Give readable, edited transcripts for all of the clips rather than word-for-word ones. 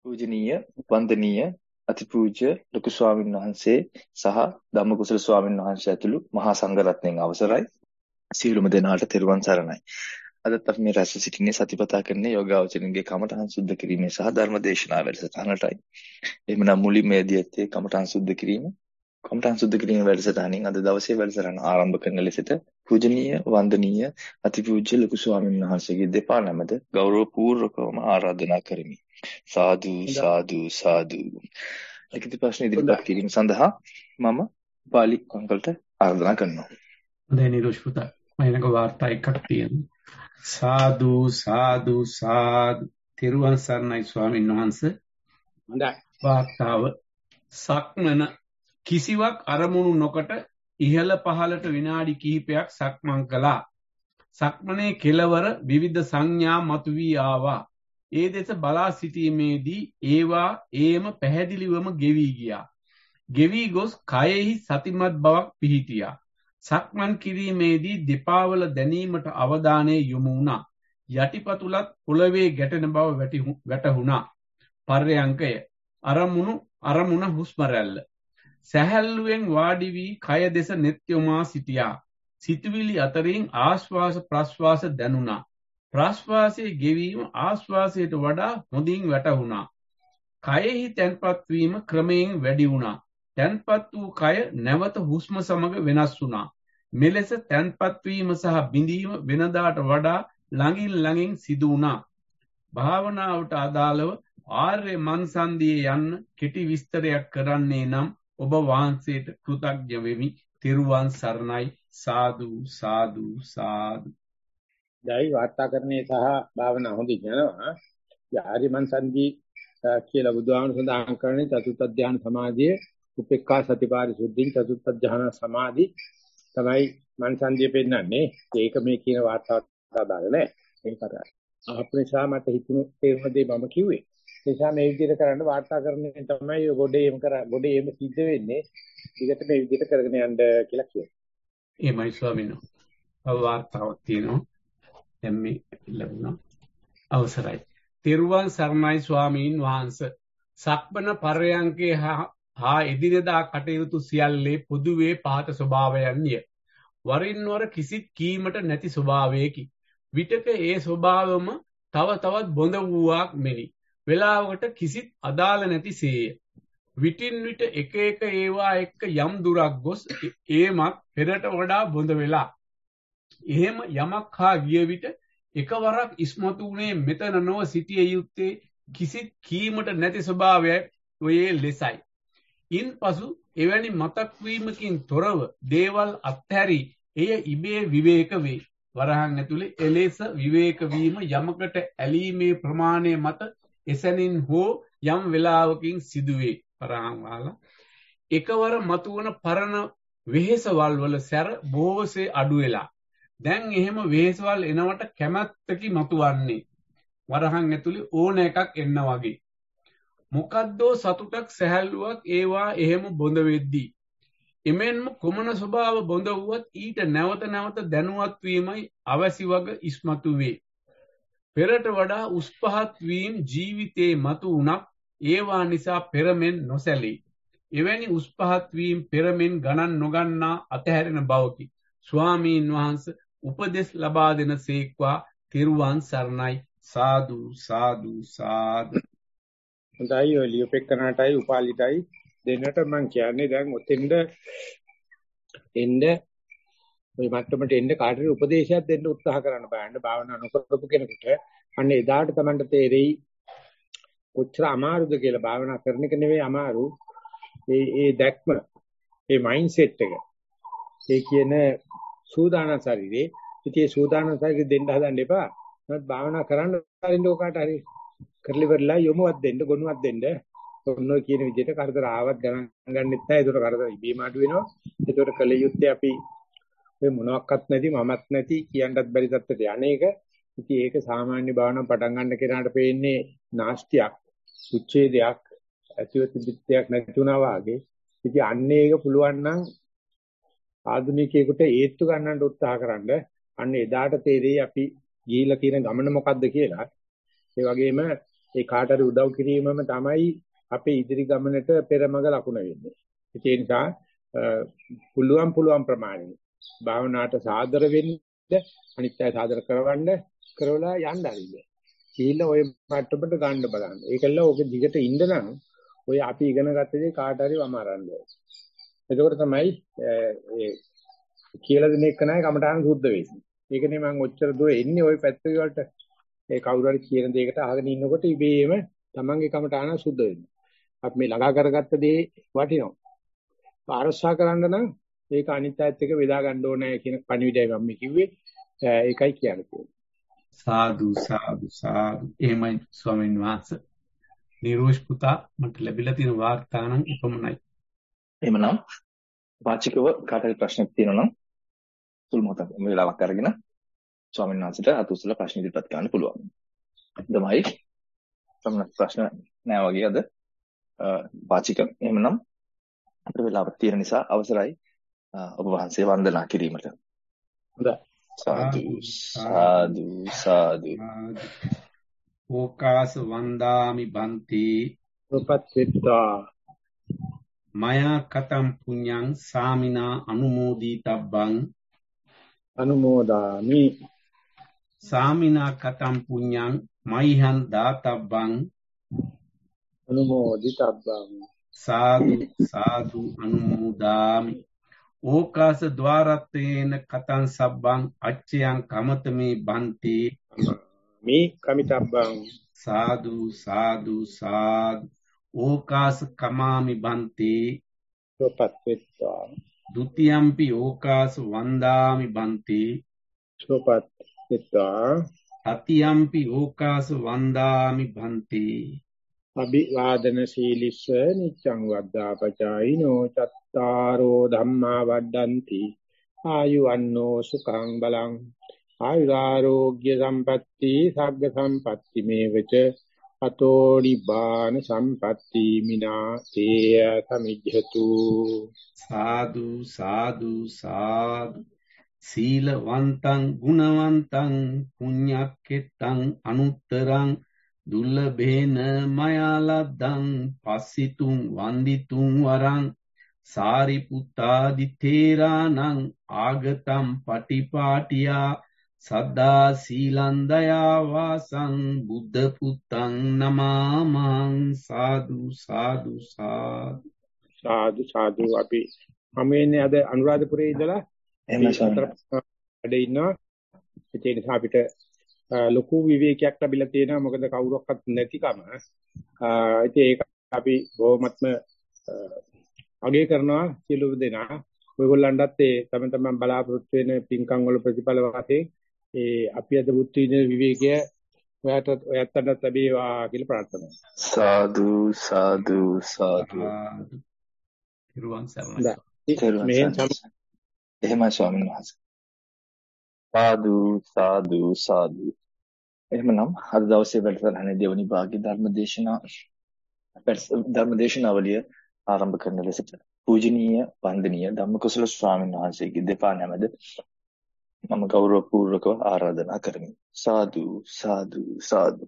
පූජනීය වන්දනීය අතිපූජ්‍ය ලොකු ස්වාමීන් වහන්සේ සහ ධම්මකුසල ස්වාමීන් වහන්සේ ඇතුළු මහා සංඝරත්නයන් අවසරයි. සියලුම දෙනාට තෙරුවන් සරණයි. අදත් අපි මේ රැස් සිටින්නේ සතිපතා කරන්නේ යෝගාවචරින්ගේ කමඨහං සුද්ධ කිරීමේ සහ ධර්ම දේශනා වැඩසටහනටයි. එහෙමනම් මුලින්මේදී ඇත්තේ කමඨහං සුද්ධ කිරීම. කමඨහං සුද්ධ කිරීම වැඩසටහනින් අද දවසේ වැඩසටහන ආරම්භ කරන ලෙසට පූජනීය වන්දනීය අතිපූජ්‍ය ලොකු ස්වාමීන් වහන්සේගේ දෙපා නමද ගෞරවපූර්වකවම ආරාධනා කරමි. සාදු සාදු සාදු. ලිඛිත ප්‍රශ්න ඉදිරිපත් කිරීම සඳහා මම පාලි අංකල්ට ආරාධනා කරනවා. හොඳයි නිරෝෂ් පුතා. මම වාර්තා එකක් තියෙනවා. සාදු සාදු සාදු. තෙරුවන් සරණයි ස්වාමීන් වහන්සේ. හොඳයි. වාර්තාව සක්මන කිසිවක් අරමුණු නොකොට ඉහළ පහළට විනාඩි කිහිපයක් සක්මන් කළා. සක්මනේ කෙලවර විවිධ සංඥා මතුවී ආවා. ඒ දෙස බලා සිටීමේදී ඒවා ඒම පැහැදිලිවම ගෙවි ගියා. ගෙවි ගොස් කයෙහි සතිමත් බවක් පිහිටියා. සක්මන් කිරීමේදී දෙපාවල දැනීමට අවධානය යොමු වුණා. යටිපතුලත් පොළවේ ගැටෙන බව වැටහුණා. පර්යංකය අරමුණ හුස්ම රැල්ල. සැහැල්ලුවෙන් වාඩි වී කය දෙස නෙත් යොමා සිටියා. සිතුවිලි අතරින් ආශ්වාස ප්‍රශ්වාස දැනුණා. ප්‍රශ්වාසයේ ගෙවීම ආශ්වාසයට වඩා හොඳින් වැටහුණා. කයෙහි තැන්පත් වීම ක්‍රමයෙන් වැඩි වුණා. තැන්පත් වූ කය නැවත හුස්ම සමග වෙනස් වුණා. මෙලෙස තැන්පත් වීම සහ බිඳීම වෙනදාට වඩා ළඟින් සිදු වුණා. භාවනාවට අදාළව ආර්ය මන්සන්දියේ යන්න කෙටි විස්තරයක් කරන්නේ නම් ඔබ වහන්සේට කෘතඥ වෙමි. තෙරුවන් සරණයි. සාදු සාදු සාදු. දැයි වාර්තාකරණේ සහ භාවනා හොඳින් යනවා. ආර්ය මන්සන්දි කියලා බුදුහාමුදුරුවෝ සඳහන් කරන්නේ චතුත්ථ ධ්‍යාන සමාධියේ උපේක්ඛා සතිපාරිශුද්ධින් චතුත්ථ ධ්‍යාන සමාධි තමයි මන්සන්දිය පෙන්නන්නේ. ඒක මේ කියන වාර්තාවට අදාළ නැහැ. ඒක කරා. අපේසා මට හිතුණු තේරුම දෙය මම කිව්වේ. ඒ නිසා මේ විදිහට කරන්න වාර්තාකරණය තමයි ගොඩේ එම සිද්ධ වෙන්නේ. ඊකට මේ විදිහට කරගෙන යන්න කියලා කියනවා. එහෙමයි ස්වාමීන් වහන්සේ. වාර්තාවක් තියෙනවා. දැන් මේ ලැබුණා. අවසරයි. තෙරුවන් සරණයි ස්වාමීන් වහන්සේ. සක්මන පර්යංකේ හා එදිනෙදා කටයුතු සියල්ලේ පොදුවේ පහත ස්වභාවයන්ය. වරින් වර කිසිත් කීමට නැති ස්වභාවයකි. විටක ඒ ස්වභාවම තව තවත් බොඳ වූවක් මෙනි. වේලාවකට කිසිත් අදාළ නැතිසේය. විටින් විට එක ඒවා එක්ක යම් දුරක් ගොස් ඒමත් පෙරට වඩා බොඳ වෙලා. එහෙම යමක් හා ගිය විට එකවරක් ඉස්මතු වුණේ මෙතන නොව සිටිය යුත්තේ කිසිත් කීමට නැති ස්වභාවයක් ඔයේ ලෙසයි. ඉන්පසු එවැනි මතක් වීමකින් තොරව දේවල් අත්හැරි එය ඉබේ විවේක වේ. වරහන් ඇතුලේ එලෙස විවේක වීම යමකට ඇලීමේ ප්‍රමාණය මත එසැනින් හෝ යම් වේලාවකින් සිදුවේ. වරහන් වාලා එකවර මතුවන පරණ වෙහෙසවල් වල සැර බොහෝසේ අඩු වෙලා. දැන් එහෙම වෙහෙසවල් එනවට කැමැත්තකි මතුවන්නේ. වරහන් ඇතුලේ ඕන එකක් එන්න වගේ. මොකද්දෝ සතුටක් සැහැල්ලුවක් ඒවා එහෙම බොඳ වෙද්දී. එමෙන්ම කොමන ස්වභාව බොඳ වුවත් ඊට නැවත නැවත දැනුවත් වීමයි අවසි වග ඉස්මතු වේ. පෙරට වඩා උස් පහත් වීම ජීවිතේ මතු වුණත් ඒවා නිසා පෙරමෙන් නොසැලී. එවැනි උස් පහත් වීම පෙරමෙන් ගණන් නොගන්නා අතහැරෙන බවකි. ස්වාමීන් වහන්සේ උපදෙස් ලබා දෙන සේක්වා. තෙරුවන් සරණයි. සාදු සාදු සාදු. හොඳයි ඔය ලියුපෙක්කනටයි උපාලිටයි දෙන්නට මම කියන්නේ දැන් ඔතෙන්ද එන්න ඔය මට්ටමට එන්න කාටරි උපදේශයක් දෙන්න උත්සාහ කරන්න බෑන්න භාවනා නොකරපු කෙනෙකුට අන්න එදාට තමයි තේරෙයි කොච්චර අමාරුද කියලා. භාවනා කරන එක නෙවෙයි අමාරු, ඒ දැක්ම, ඒ මයින්ඩ් සෙට් එක, ඒ කියන සූදානම් ශරීරේ ඉතින් සූදානම් ශරීරෙ දෙන්න හදන්න එපා. නමුත් භාවනා කරන්න හරින්න ඕකට හරි කරලිවර්ලා යොමුවක් දෙන්න, ගොනුවක් දෙන්න. ඔන්න ඔය කියන විදිහට කරදර ආවත් ගණන් ගන්නෙත් නැහැ. ඒකට කරදර ඉබේම අඩු වෙනවා. ඒකට කල යුත්තේ අපි මේ මොනවත් නැති, මමත් නැති, කියන්නත් බැරි තත්ත්වයට යන්නේක. ඉතින් ඒක සාමාන්‍ය භාවනාව පටන් ගන්න කෙනාට පේන්නේ නාස්තියක්, උච්ඡේදයක්, ඇතිවති පිටයක් නැතුණා වාගේ. ඉතින් අන්න ඒක පුළුවන් නම් ආධුනිකයෙකුට ඒත්තු ගන්නට උත්සාහ කරන්න. අන්න එදාට තේරෙයි අපි ගිහිලා තියෙන ගමන මොකද්ද කියලා. ඒ වගේම ඒ කාට හරි උදව් කිරීමම තමයි අපේ ඉදිරි ගමනට පෙරමග ලකුණ වෙන්නේ. ඒ නිසා පුළුවන් ප්‍රමාණය භාවනාවට සාදර වෙන්න අනිත්‍ය සාදර කරවලා යන්න හරිද. කීල ඔය මට්ටමට ගන්න බලන්න. ඒකල්ල ඔක දිගට ඉන්න නම් ඔය අපි ඉගෙන ගත්ත දේ කාට හරි වමාරන්න ඕනේ. එතකොට තමයි ඒ කියලා දෙන එක නයි කමටහන් සුද්ධ වෙන්නේ. ඒකනේ මම ඔච්චර දුර එන්නේ ওই පැත්ත වලට. ඒ කවුරු හරි කියන දෙයකට අහගෙන ඉන්නකොට ඉබේම තමන්ගේ කමටහන සුද්ධ වෙනවා. අපි මේ ළඟා කරගත්ත දේ වටිනවා. ආරක්ෂා කරන්න නම් ඒක අනිත්‍යයත් එක්ක බෙදා ගන්න ඕනේ කියන පණිවිඩයයි මම කිව්වේ. ඒකයි කියන්නේ. සාදු සාදු සාදු. එහෙමයි ස්වාමීන් වහන්සේ. නිරෝෂ් පුතා මට ලැබිලා තියෙන වාර්තා නම් උපමනයි. එහෙමනම් වාචිකව කාටද ප්‍රශ්නයක් තියෙනවා නම් සුළු මොහොතක් වෙලාවක් අරගෙන ස්වාමීන් වහන්සේට අතුස්සලා ප්‍රශ්න ඉදිරිපත් කරන්න පුළුවන්. තමයි සම්මත ප්‍රශ්න නෑ වගේ අද වාචික. එහෙමනම් අපිට වෙලාවක් තියෙන නිසා අවසරයි ඔබ වහන්සේ වන්දනා කිරීමට. හොඳයි. සාදු සාදු සාදු. ඕකාස වන්දාමි බන්ති උපත්ත්‍වා මයා කතම් පුඤ්ඤං සාමිනා අනුමෝදිතබ්බං අනුමෝදාමි සාමිනා කතම් පුඤ්ඤං මයිහං දාතබ්බං අනුමෝදිතබ්බං සාදු සාදු අනුමෝදාමි ඕකාස ద్వාරත්තේන කතං සබ්බං අච්චයං කමතමේ බන්ති මේ කමිතබ්බං සාදු සාදු සාදු ඕකාස කමාමි බන්ති සෝපත්ත්වා ဒ ුතියම්පි ඕකාස වන්දාමි බන්ති සෝපත්ත්වා තතියම්පි ඕකාස වන්දාමි බන්ති අභිවාදන සීලිස්ස නිච්ඡං වද්දාපචායිනෝ චත්තාරෝ ධම්මා වඩ්ඩಂತಿ ආයුවන්නෝ සුඛං බලං ආයුරාෝග්‍ය සම්පatti සග්ග සම්පatti මේවච අතෝ නිබ්බාන සම්පatti මිනාතේය සමිජ්ජතු සාදු සාදු සාදු සීලවන්තං ගුණවන්තං පුඤ්ඤක්ඛෙත්තං අනුත්තරං දුල්ලභේන මයාලද්දං පස්සිතුං වන්දිතුං වරං සාරිපුත්තාදි තේරාණං ආගතම් පටිපාටියා සද්දා සීලං දයා වාසං බුද්ධ පුත්තං නමාමං සාදු සාදු සාදු සාදු සාදු අපි හැමෙන්නේ අද අනුරාධපුරේ ඉඳලා වැඩ ඉන්නවා ඒ නිසා අපිට ලොකු විවේකයක් ලැබිලා තියෙනවා මොකද කවුරක්වත් නැතිකම ඉතින් ඒක අපි බොහොමත්ම අගය කරනවා සියලු දෙනා ඔයගොල්ලන්ටත් ඒ තම තමන් බලාපොරොත්තු වෙන පින්කම් වල ප්‍රතිඵල වශයෙන් ඒ අපි අද බුද්ධ විදින විවේකය ඔයත්තට ලැබේවා කියලා ප්‍රාර්ථනා සාදු සාදු සාදු. තිරුවන් සරණයි. එහෙමයි ස්වාමීන් වහන්සේ. සාදු සාදු සාදු. එහෙමනම් අද දවසේ වැඩසටහනේ දෙවනි භාගයේ ධර්මදේශනාවලිය ආරම්භ කරන ලෙසට පූජනීය වන්දනීය ධම්මකුසල ස්වාමීන් වහන්සේගේ දෙපා නැමද මම ගෞරවපූර්වකව ආරාධනා කරමි. සාදු සාදු සාදු.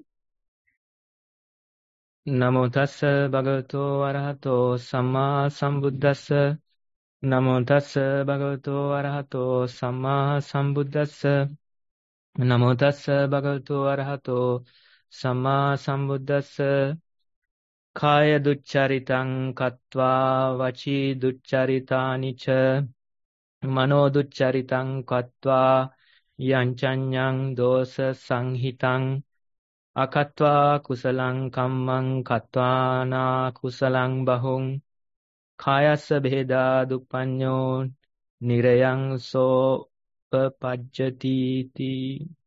නමෝ තස්ස භගවතෝ අරහතෝ සම්මා සම්බුද්දස්ස නමෝ තස්ස භගවතෝ අරහතෝ සම්මා සම්බුද්දස්ස නමෝ තස්ස භගවතෝ අරහතෝ සම්මා සම්බුද්දස්ස කාය දුච්චරිතං කତ୍වා වචී දුච්චරිතානිච මනෝ දුච්චරිතං කତ୍වා යංචඤ්ඤං දෝස සංහිතං අකତ୍වා කුසලං කම්මං කତ୍වානා කුසලං බහුං කායස්ස බෙදා දුප්පඤ්ඤෝ නිරයං සෝපපජ්ජති තී.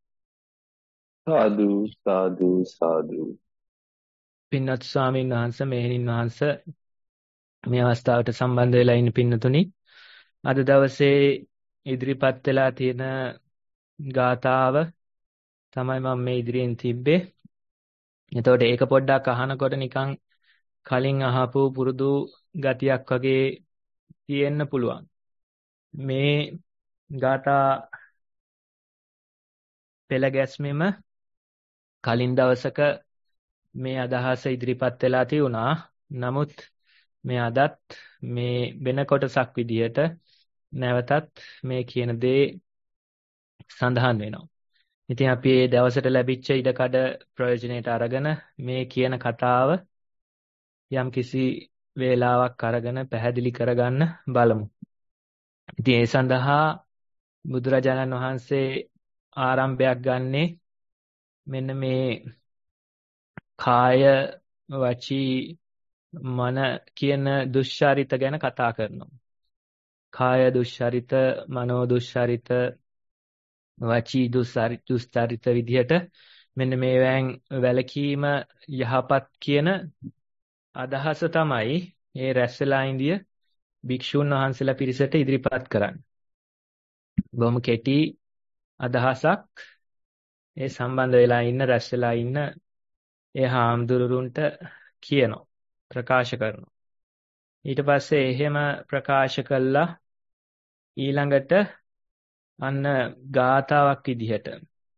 සාදු සාදු සාදු. පින්වත් ස්වාමීන් වහන්සේ මෙහෙණින් වහන්සේ මේ අවස්ථාවට සම්බන්ධ වෙලා ඉන්න පින්නතුනි අද දවසේ ඉදිරිපත් වෙලා තියෙන ගාථාව තමයි මම මේ ඉදිරියෙන් තිබ්බේ. එතකොට ඒක පොඩ්ඩක් අහනකොට නිකන් කලින් අහපු පුරුදු ගතියක් වගේ තියෙන්න පුළුවන්. මේ ගාථා පෙළ ගැස්මෙම කලින් දවසක මේ අදහස ඉදිරිපත් වෙලා තියුණා. නමුත් මේ අදත් මේ වෙන කොටසක් විදිහට නැවතත් මේ කියන දේ සඳහන් වෙනවා. ඉතින් අපි මේ දවසට ලැබිච්ච ඉඩකඩ ප්‍රයෝජනෙට අරගෙන මේ කියන කතාව යම් කිසි වේලාවක් අරගෙන පැහැදිලි කරගන්න බලමු. ඉතින් ඒ සඳහා බුදුරජාණන් වහන්සේ ආරම්භයක් ගන්නේ මෙන්න මේ කාය වචී මන කියන දුෂ්චරිත ගැන කතා කරනවා. කාය දුෂ්චරිත, මනෝ දුෂ්චරිත, වචී දුෂ්චරිත විදිහට මෙන්න මේවෙන් වැළකීම යහපත් කියන අදහස තමයි මේ රැස්වලා ඉන්දිය භික්ෂුන් වහන්සේලා පිරිසට ඉදිරිපත් කරන්නේ. බොහොම කෙටි අදහසක් ඒ සම්බන්ධ වෙලා ඉන්න රැස්වලා ඉන්න ඒ හාමුදුරුවන්ට කියනවා, ප්‍රකාශ කරනවා. ඊට පස්සේ එහෙම ප්‍රකාශ කළා ඊළඟට අන්න ගාථාවක් විදිහට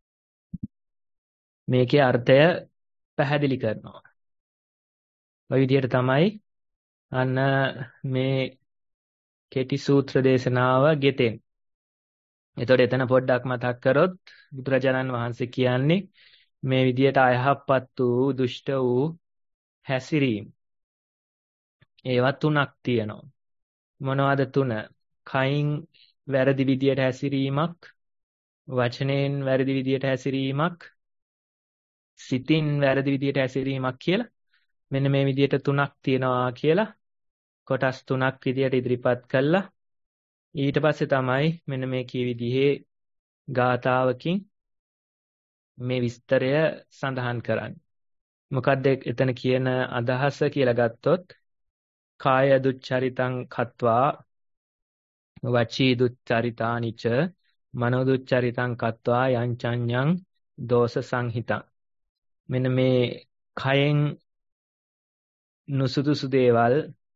මේකේ අර්ථය පැහැදිලි කරනවා. ඔය විදිහට තමයි අන්න මේ කෙටි සූත්‍ර දේශනාව ගෙතෙන්නේ. එතකොට එතන පොඩ්ඩක් මතක් කරොත් බුදුරජාණන් වහන්සේ කියන්නේ මේ විදිහට අයහපත් වූ දුෂ්ට වූ හැසිරීම. ඒවා තුනක් තියෙනවා. මොනවද තුන? කයින් වැරදි විදියට හැසිරීමක්, වචනයෙන් වැරදි විදියට හැසිරීමක්, සිතින් වැරදි විදියට හැසිරීමක් කියලා මෙන්න මේ විදියට තුනක් තියෙනවා කියලා කොටස් තුනක් විදියට ඉදිරිපත් කළා. ඊට පස්සේ තමයි මෙන්න මේ කී විදිහේ ගාථාවකින් මේ විස්තරය සඳහන් කරන්නේ. මොකක්ද එතන කියන අදහස කියලා ගත්තොත් කාය දුච්චරිතං කତ୍වා වචී දුච්චරිතානිච මනෝ දුච්චරිතං කତ୍වා යංචඤ්ඤං දෝෂ සංහිතං. මෙන්න මේ කයෙන් නුසුදුසු දේවල්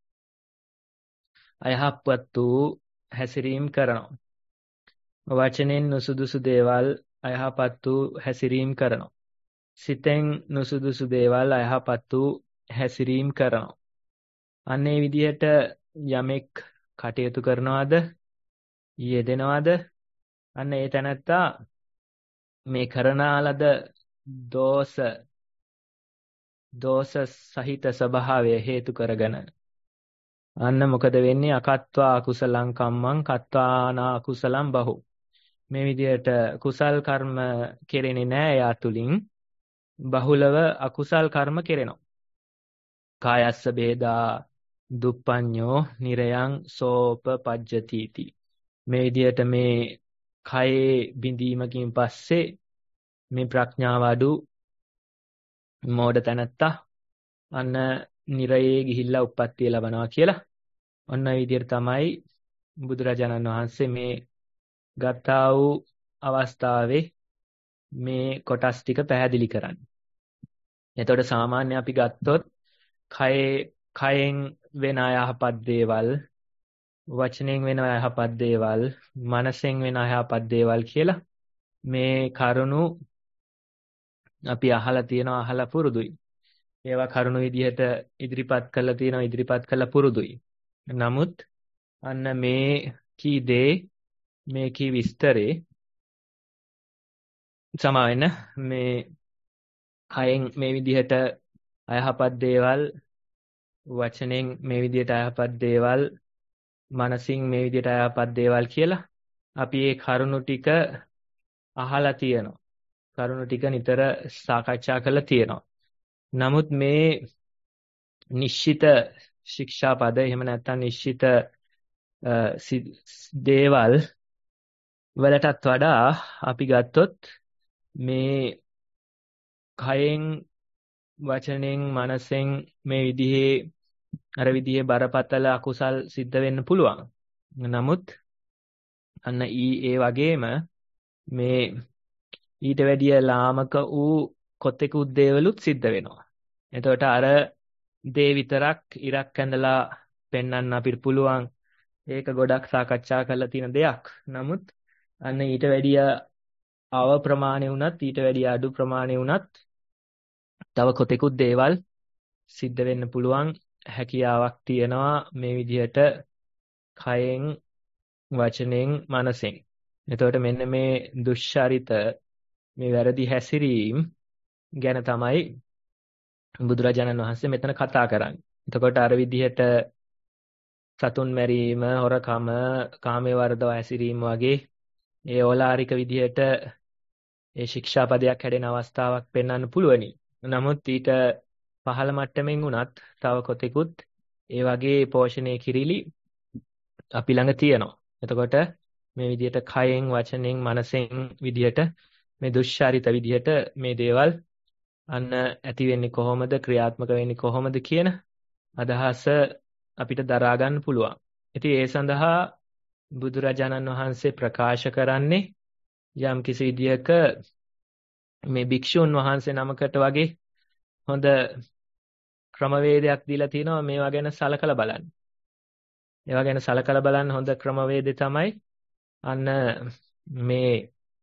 අයහපත් වූ හැසිරීම කරනවා. වචනෙන් නුසුදුසු දේවල් අයහපත් වූ හැසිරීම කරනවා. සිතෙන් නුසුදුසු දේවල් අයහපත් වූ හැසිරීම කරනවා. අන්නේ විදිහට යමෙක් කටයුතු කරනවාද, යෙදෙනවාද, අන්න ඒ තැනත්තා මේ කරන ලද දෝෂ සහිත ස්වභාවය හේතු කරගෙන අන්න මොකද වෙන්නේ? අකත්වා අකුසලං කම්මං කත්වානා අකුසලං බහු. මේ විදිහට කුසල් කර්ම කෙරෙන්නේ නැහැ. යා තුලින් බහුලව අකුසල් කර්ම කෙරෙනවා. කායස්ස බේදා දුප්පඤ්ඤෝ නිරයං සෝප පජ්ජතිති. මේ විදිහට මේ කයේ බිඳීමකින් පස්සේ මේ ප්‍රඥාව අඩු මෝඩ තැනත්තා අන්න නිරයේ ගිහිල්ලා උප්පත්තිය ලබනවා කියලා. ඔන්න ඒ විදිහට තමයි බුදුරජාණන් වහන්සේ මේ ගත්තා වූ අවස්ථාවේ මේ කොටස් ටික පැහැදිලි කරන්නේ. එතකොට සාමාන්‍ය අපි ගත්තොත් කයෙන් වෙන අයහපත් දේවල්, වචනෙන් වෙන අයහපත් දේවල්, මනසෙන් වෙන අයහපත් දේවල් කියලා මේ කරුණු අපි අහලා පුරුදුයි. ඒවා කරුණු විදිහට ඉදිරිපත් කරලා තියෙනවා, ඉදිරිපත් කරලා පුරුදුයි. නමුත් අන්න මේ කී දේ, මේ කී විස්තරේ සමාවෙන්න මේ කයෙන් මේ විදිහට අයහපත් දේවල්, වචනෙන් මේ විදිහට අයහපත් දේවල්, මනසින් මේ විදිහට අයහපත් දේවල් කියලා අපි මේ කරුණු ටික අහලා තියෙනවා. කරුණු ටික නිතර සාකච්ඡා කරලා තියෙනවා. නමුත් මේ නිශ්චිත ශික්ෂාපද එහෙම නැත්නම් නිශ්චිත දේවල් වලටත් වඩා අපි ගත්තොත් මේ කයෙන්, වචනෙන්, මනසෙන් මේ විදිහේ අර විදිහේ බරපතල අකුසල් සිද්ධ වෙන්න පුළුවන්. නමුත් අන්න ඒ වගේම මේ ඊට වැඩිය ලාමක වූ කොතෙකුත් දේවලුත් සිද්ධ වෙනවා. එතකොට අර දේ විතරක් ඉරක් ඇඳලා පෙන්වන්න අපිට පුළුවන්. ඒක ගොඩක් සාකච්ඡා කරලා තියෙන දෙයක්. නමුත් අන්න ඊට වැඩිය අව ප්‍රමාණය වුණත්, ඊට වැඩිය අඩු ප්‍රමාණය වුණත් තව කොතෙකුත් දේවල් සිද්ධ වෙන්න පුළුවන් හැකියාවක් තියෙනවා මේ විදිහට කයෙන් වචනෙන් මනසෙන්. එතකොට මෙන්න මේ දුෂ්චරිත මේ වැරදි හැසිරීම ගැන තමයි බුදුරජාණන් වහන්සේ මෙතන කතා කරන්නේ. එතකොට අර විදිහට සතුන් මැරීම, හොරකම, කාමයේ වර්ධව හැසිරීම වගේ ඒ ඕලාරික විදිහට ඒ ශික්ෂාපදයක් හැදෙන අවස්ථාවක් පෙන්වන්න පුළුවනි. නමුත් ඊට පහළ මට්ටමින් වුණත් තව කොතෙකුත් ඒ වගේ පෝෂණය කිරිලි අපි ළඟ තියෙනවා. එතකොට මේ විදිහට කයෙන් වචනෙන් මනසෙන් විදිහට මේ දුෂ්චරිත විදිහට මේ දේවල් අන්න ඇති වෙන්නේ කොහොමද, ක්‍රියාත්මක වෙන්නේ කොහොමද කියන අදහස අපිට දරා ගන්න පුළුවන්. ඉතින් ඒ සඳහා බුදුරජාණන් වහන්සේ ප්‍රකාශ කරන්නේ යම් කිසි විදියක මේ භික්ෂුන් වහන්සේ නමකට වගේ හොඳ ක්‍රමවේදයක් දීලා තිනවා මේවා ගැන සලකලා බලන්න. ඒවා ගැන සලකලා බලන්න හොඳ ක්‍රමවේදය තමයි අන්න මේ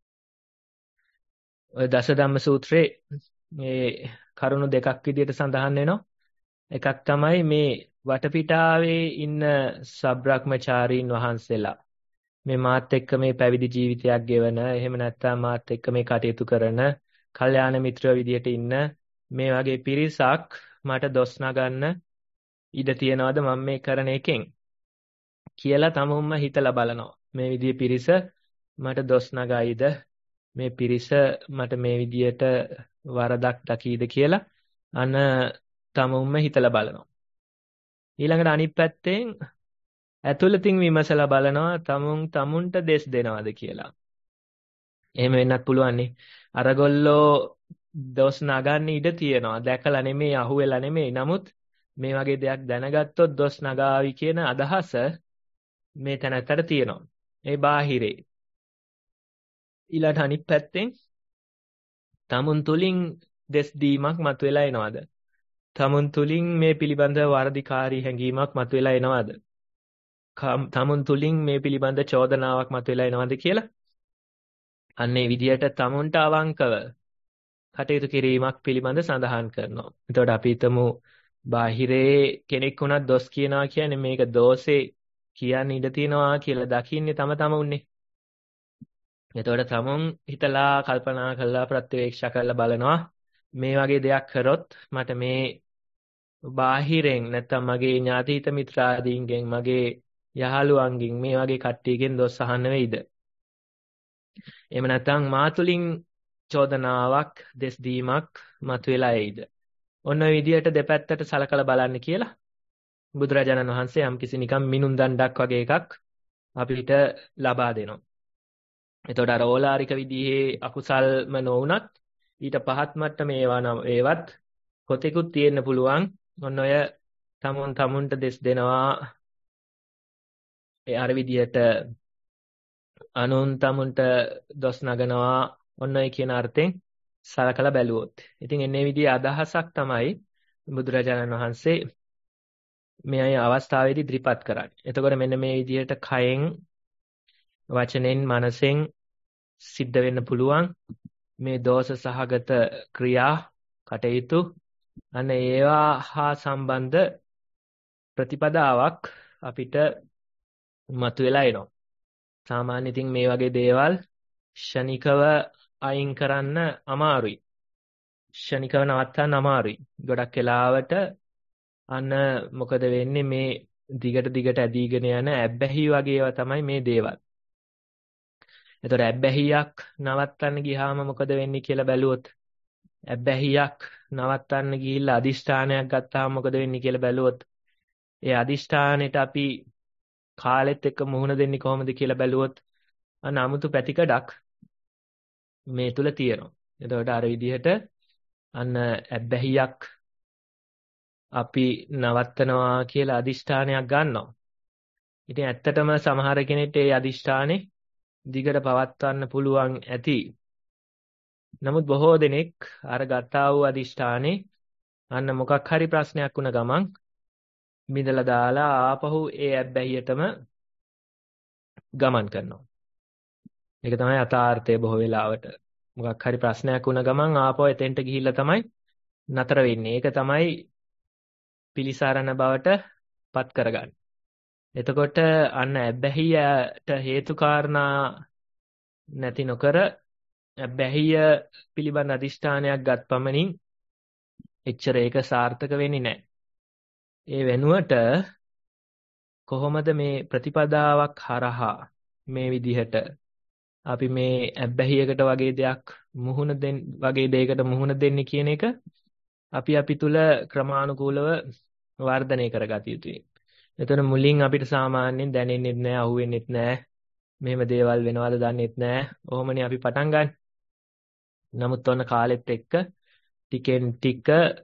ඔය දසධම්ම සූත්‍රයේ මේ කරුණු දෙකක් විදිහට සඳහන් වෙනවා. එකක් තමයි මේ වටපිටාවේ ඉන්න සබ්‍රාහ්මචාරීන් වහන්සේලා මේ මාත් එක්ක මේ පැවිදි ජීවිතයක් ගෙවන, එහෙම නැත්නම් මාත් එක්ක මේ කටයුතු කරන, කල්යාණ මිත්‍රයෝ විදිහට ඉන්න මේ වගේ පිරිසක් මට දොස් නගන්න ඉඩ තියනවාද මම මේ කරන එකෙන් කියලා තමුන්ම හිතලා බලනවා. මේ විදිහේ පිරිස මට දොස් නගයිද, මේ පිරිස මට මේ විදිහට වරදක් දකීද කියලා අන්න තමුන්ම හිතලා බලනවා. ඊළඟට අනිත් පැත්තෙන් ඇතුළතින් විමසලා බලනවා තමුන්ට දෙස් දෙනවද කියලා. එහෙම වෙන්නත් පුළුවන් නේ. අරගොල්ලෝ දොස් නගන්න ඉඩ තියෙනවා. දැකලා නෙමෙයි, අහුවෙලා නෙමෙයි. නමුත් මේ වගේ දෙයක් දැනගත්තොත් දොස් නගාවි කියන අදහස මේ තැනත්තට තියෙනවා. ඒ බාහිරේ. ඊළඟ අනිත් පැත්තෙන් තමුන් තුලින් දෙස් දීමක් මතුවලා එනවද? තමුන් තුලින් මේ පිළිබඳ වර්ධිකාරී හැඟීමක් මතුවලා එනවද? තමුන් තුලින් මේ පිළිබඳ චෝදනාවක් මතුවලා එනවද කියලා අන්නේ විදියට තමුන්ට අවංකව කටයුතු කිරීමක් පිළිබඳ සඳහන් කරනවා. එතකොට අපි හිතමු බාහිරේ කෙනෙක් වුණත් දොස් කියනවා කියන්නේ මේක දෝෂේ කියන්න ඉඩ තියනවා කියලා දකින්නේ තමුන්නේ. එතකොට තමුන් හිතලා කල්පනා කරලා ප්‍රත්‍යවේක්ෂා කරලා බලනවා මේ වගේ දෙයක් කරොත් මට මේ බාහිරෙන් නැත්තම් මගේ ඥාතිහිත මිත්‍රාදීන්ගෙන් මගේ යහළුවන්ගෙන් මේ වගේ කට්ටියකින් දොස් අහන්න වෙයිද? එහෙම නැත්නම් මා තුලින් චෝදනාවක් දෙස් දීමක් මතුවලා එයිද? ඔන්න ඔය විදිහට දෙපැත්තට සලකලා බලන්න කියලා බුදුරජාණන් වහන්සේ යම්කිසි නිකම් මිනුම් දණ්ඩක් වගේ එකක් අපිට ලබා දෙනවා. එතකොට අර ඕලාරික විදිහේ අකුසල්ම නොවුනත් ඊට පහත් මට්ටමේ ඒවත් කොතෙකුත් තියෙන්න පුළුවන්. ඔන්න ඔය තමුන්ට දෙස් දෙනවා. ඒ අර විදිහට අනුන් තමුන්ට දොස් නගනවා. ඔන්න ඔය කියන අර්ථයෙන් සලකලා බැලුවොත්. ඉතින් එන්නේ විදිහේ අදහසක් තමයි බුදුරජාණන් වහන්සේ මේ අවස්ථාවේදී ඉදිරිපත් කරන්නේ. එතකොට මෙන්න මේ විදිහට කයෙන් වචනෙන් මනසෙන් සිද්ධ වෙන්න පුළුවන් මේ දෝෂ සහගත ක්‍රියා කටයුතු අන්න ඒවා හා සම්බන්ධ ප්‍රතිපදාවක් අපිට මතුවලා එනවා. සාමාන්‍ය ඉතින් මේ වගේ දේවල් ෂණිකව අයින් කරන්න අමාරුයි. ෂණිකව නවත්තන්න අමාරුයි. ගොඩක් වෙලාවට අන්න මොකද වෙන්නේ මේ දිගට ඇදීගෙන යන ඇබ්බැහි වගේ ඒවා තමයි මේ දේවල්. එතකොට ඇබ්බැහියක් නවත්තන්න ගියාම මොකද වෙන්නේ කියලා බැලුවොත් ඇබ්බැහියක් නවත්තන්න ගිහිල්ලා අදිෂ්ඨානයක් ගත්තාම මොකද වෙන්නේ කියලා බැලුවොත් ඒ අදිෂ්ඨානෙට අපි කාලෙත් එක්ක මුහුණ දෙන්නේ කොහොමද කියලා බැලුවොත් අන්න 아무තු පැතිකඩක් මේ තුල තියෙනවා. එතකොට අර විදිහට අන්න ඇබ්බැහියක් අපි නවත්තනවා කියලා අදිෂ්ඨානයක් ගන්නවා. ඉතින් ඇත්තටම සමහර කෙනෙක්ට ඒ අදිෂ්ඨානේ දිගට පවත්වන්න පුළුවන් ඇති. නමුත් බොහෝ දෙනෙක් අර ගත්තා වූ අදිෂ්ඨානේ අන්න මොකක් හරි ප්‍රශ්නයක් වුණ ගමන් බිඳලා දාලා ආපහු ඒ ඇබ්බැහියටම ගමන් කරනවා. ඒක තමයි යථාර්ථය බොහෝ වෙලාවට. මොකක් හරි ප්‍රශ්නයක් වුණ ගමන් ආපහු එතෙන්ට ගිහිල්ලා තමයි නතර වෙන්නේ. ඒක තමයි පිලිසරණ බවට පත් කරගන්නේ. එතකොට අන්න ඇබ්බැහියට හේතු කාරණා නැති නොකර ඇබ්බැහිය පිළිබඳ අදිෂ්ඨානයක් ගත් පමණින් එච්චර ඒක සාර්ථක වෙන්නේ නැහැ. ඒ වෙනුවට කොහොමද මේ ප්‍රතිපදාවක් හරහා මේ විදිහට අපි මේ ඇබ්බැහියකට වගේ දෙයකට මුහුණ දෙන්නේ කියන එක අපි තුල ක්‍රමානුකූලව වර්ධනය කරගත යුතුයි. එතන මුලින් අපිට සාමාන්‍යයෙන් දැනෙන්නේ නැහැ, අහුවෙන්නේ නැහැ. මෙහෙම දේවල් වෙනවද දන්නෙත් නැහැ. ඔහොමනේ අපි පටන් ගන්න. නමුත් ඔන්න කාලෙත් එක්ක ටිකෙන් ටික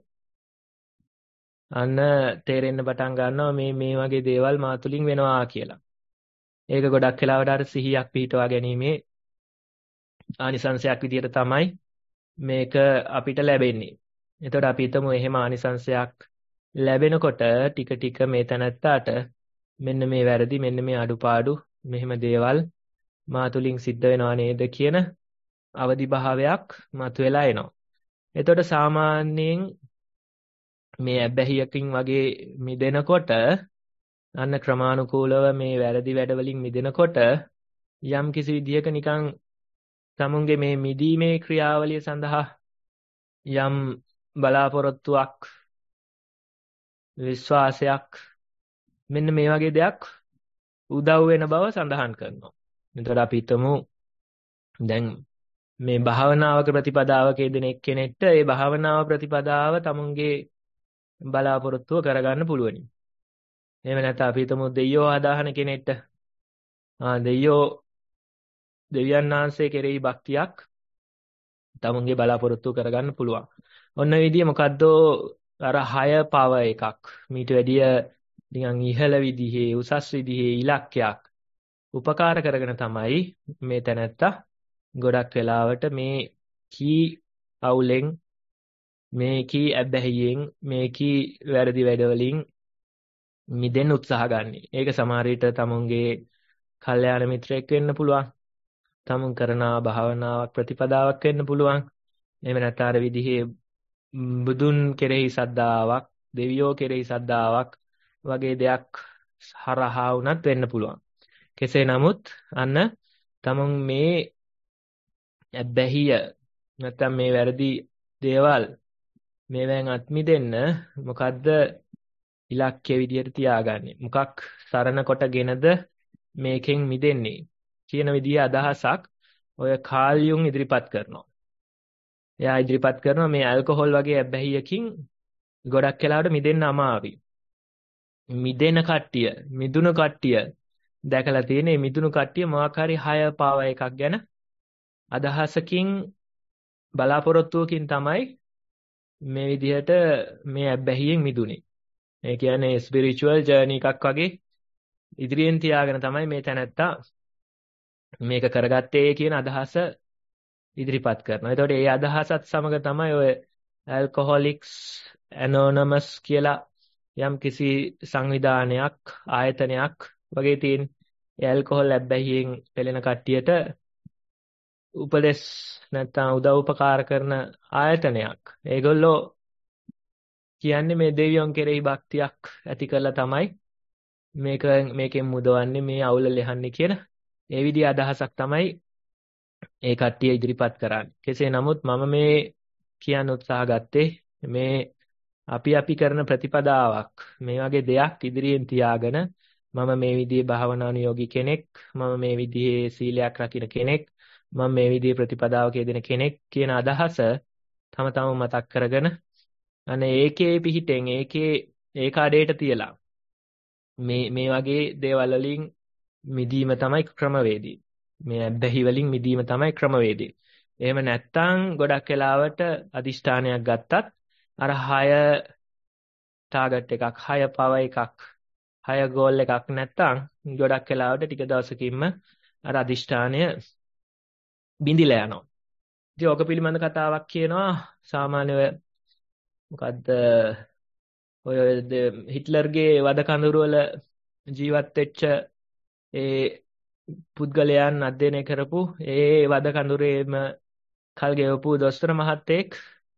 අන්න තේරෙන්න පටන් ගන්නවා මේ වගේ දේවල් මා තුලින් වෙනවා කියලා. ඒක ගොඩක් වෙලාවට අර සිහියක් පිහිටවා ගැනීමේ ආනිසංශයක් විදියට තමයි මේක අපිට ලැබෙන්නේ. එතකොට අපි හිතමු එහෙම ආනිසංශයක් ලැබෙනකොට ටික ටික මේ තැනත්තාට මෙන්න මේ වැරදි, මෙන්න මේ අඩුපාඩු, මෙහෙම දේවල් මා තුලින් සිද්ධ වෙනවා නේද කියන අවදි භාවයක් මතුවලා එනවා. එතකොට සාමාන්‍යයෙන් මේ ඇබ්බැහියකින් වගේ මිදෙනකොට අන්න ක්‍රමානුකූලව මේ වැරදි වැඩවලින් මිදෙනකොට යම් කිසි විදියක නිකන් තමුන්ගේ මේ මිදීමේ ක්‍රියාවලිය සඳහා යම් බලාපොරොත්තුවක් විශ්වාසයක් මෙන්න මේ වගේ දෙයක් උදව් වෙන බව සඳහන් කරනවා. එතකොට අපි හිතමු දැන් මේ භාවනාවක ප්‍රතිපදාවක යෙදෙන එක්කෙනෙක්ට ඒ භාවනාව ප්‍රතිපදාව තමුන්ගේ බලාපොරොත්තුව කරගන්න පුළුවනි. එහෙම නැත්නම් අපි හිතමු දෙයියෝ ආදාහන කෙනෙක්ට දෙවියන් වහන්සේ කෙරෙහි භක්තියක් තමුන්ගේ බලාපොරොත්තුව කරගන්න පුළුවන්. ඔන්න විදිය මොකද්ද අර 6 පව එකක්. මීට වැඩිය නිකන් ඉහළ විදිහේ උසස් විදිහේ ඉලක්කයක් උපකාර කරගෙන තමයි මේ තැනැත්තා ගොඩක් වෙලාවට මේ කී අවුලෙන් මේ කී ඇබ්බැහියෙන් මේ කී වැරදි වැඩවලින් මිදෙන්න උත්සාහ ගන්න. ඒක සමහර විට තමුන්ගේ කල්යාණ මිත්‍රයෙක් වෙන්න පුළුවන්. තමුන් කරන භාවනාවක් ප්‍රතිපදාවක් වෙන්න පුළුවන්. එහෙම නැත්නම් අර විදිහේ බුදුන් කෙරෙහි සද්ධාාවක්, දෙවියෝ කෙරෙහි සද්ධාාවක් වගේ දෙයක් හරහා වුණත් වෙන්න පුළුවන්. කෙසේ නමුත් අන්න තමුන් මේ ඇබ්බැහිය නැත්නම් මේ වැරදි දේවල් මේවෙන් අත් මිදෙන්න මොකද්ද ඉලක්කය විදියට තියාගන්නේ? මොකක් සරණ කොටගෙනද මේකෙන් මිදෙන්නේ කියන විදිහේ අදහසක් ඔය කාල් යුන් ඉදිරිපත් කරනවා. එයා ඉදිරිපත් කරනවා මේ ඇල්කොහොල් වගේ ඇබ්බැහියකින් ගොඩක් වෙලාවට මිදෙන්න අමාරුයි. මිදුණු කට්ටිය දැකලා තියෙන මේ මිදුණු කට්ටිය මොකක් හරි 6 පාව එකක් ගැන අදහසකින් බලාපොරොත්තුවකින් තමයි මේ විදිහට මේ ඇබ්බැහියෙන් මිදුනේ. ඒ කියන්නේ ස්පිරිචුවල් ජර්නි එකක් වගේ ඉදිරියෙන් තියාගෙන තමයි මේ තැනැත්තා මේක කරගත්තේ කියන අදහස ඉදිරිපත් කරනවා. එතකොට ඒ අදහසත් සමග තමයි ඔය ඇල්කොහොලික්ස් ඇනොනමස් කියලා යම් කිසි සංවිධානයක් ආයතනයක් වගේ තියෙන ඇල්කොහොල් ඇබ්බැහියෙන් පෙළෙන කට්ටියට උපදෙස් නැත්නම් උදව් උපකාර කරන ආයතනයක්. ඒගොල්ලෝ කියන්නේ මේ දෙවියන් කෙරෙහි භක්තියක් ඇති කරලා තමයි මේකෙන් මුදවන්නේ මේ අවුල ලෙහන්නේ කියන ඒ විදිහ අදහසක් තමයි ඒ කට්ටිය ඉදිරිපත් කරන්නේ. කෙසේ නමුත් මම මේ කියන්න උත්සාහ ගත්තේ මේ අපි කරන ප්‍රතිපදාවක් මේ වගේ දෙයක් ඉදිරියෙන් තියාගෙන මම මේ විදිහේ භාවනානුයෝගී කෙනෙක්, මම මේ විදිහේ සීලයක් රකින්න කෙනෙක්, මම මේ විදිහේ ප්‍රතිපදාවක යෙදෙන කෙනෙක් කියන අදහස තම මතක් කරගෙන අනේ ඒකේ පිහිටෙන් ඒ කාඩේට තියලා මේ වගේ දේවල් වලින් මිදීම තමයි ක්‍රමවේදී. මේ ඇබ්බැහි වලින් මිදීම තමයි ක්‍රමවේදී. එහෙම නැත්තම් ගොඩක් වෙලාවට අදිෂ්ඨානයක් ගත්තත් අර 6 ටාගට් එකක් 6 පව එකක් 6 ගෝල් එකක් නැත්තම් ගොඩක් වෙලාවට ටික දවසකින්ම අර අදිෂ්ඨානය බිඳිලා යනවා. ඉතින් ඕක පිළිබඳ කතාවක් කියනවා සාමාන්‍යව මොකද්ද ඔය හිට්ලර්ගේ වද කඳවුරු වල ජීවත් වෙච්ච ඒ පුද්ගලයන් අධ්‍යයනය කරපු ඒ වද කඳුරේම කල් ගෙවපු දොස්තර මහත්තයෙක්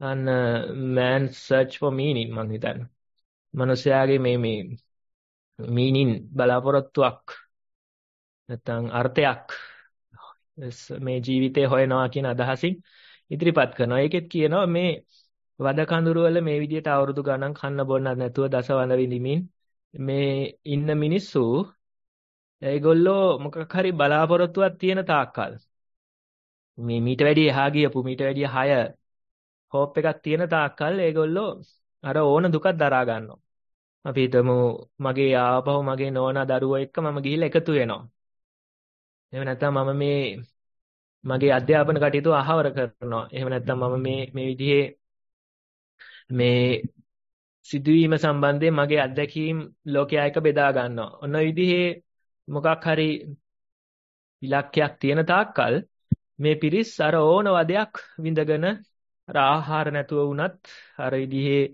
and man search for meaning මං හිතන්නේ. මනුස්සයාගේ මේ meaning බලාපොරොත්තුවක් නැත්නම් අර්ථයක් මේ ජීවිතේ හොයනවා කියන අදහසින් ඉදිරිපත් කරනවා. ඒකෙත් කියනවා මේ වද කඳුරු වල මේ විදිහට අවුරුදු ගණන් කන්න බොන්න නැතුව දසවන විඳිමින් මේ ඉන්න මිනිස්සු ඒගොල්ලෝ මොකක් හරි බලාපොරොත්තුවක් තියෙන තාක්කල් මේ මීට වැඩිය එහා ගියපු මීට වැඩිය හය හෝප් එකක් තියෙන තාක්කල් ඒගොල්ලෝ අර ඕන දුකක් දරා ගන්නවා. අපි හිතමු මගේ ආපහු මගේ නෝනා දරුවෝ එක්ක මම ගිහිල්ලා එකතු වෙනවා. එහෙම නැත්නම් මම මගේ අධ්‍යාපන කටයුතු අහවර කරනවා. එහෙම නැත්නම් මම මේ විදිහේ මේ සිදුවීම සම්බන්ධයෙන් මගේ අත්දැකීම් ලෝකයා එක්ක බෙදා ගන්නවා. ඔන්න ඔය විදිහේ මොකක් හරි ඉලක්කයක් තියෙන තාක්කල් මේ පිරිස් අර ඕන වදයක් විඳගෙන අර ආහාර නැතුව වුණත් අර විදිහේ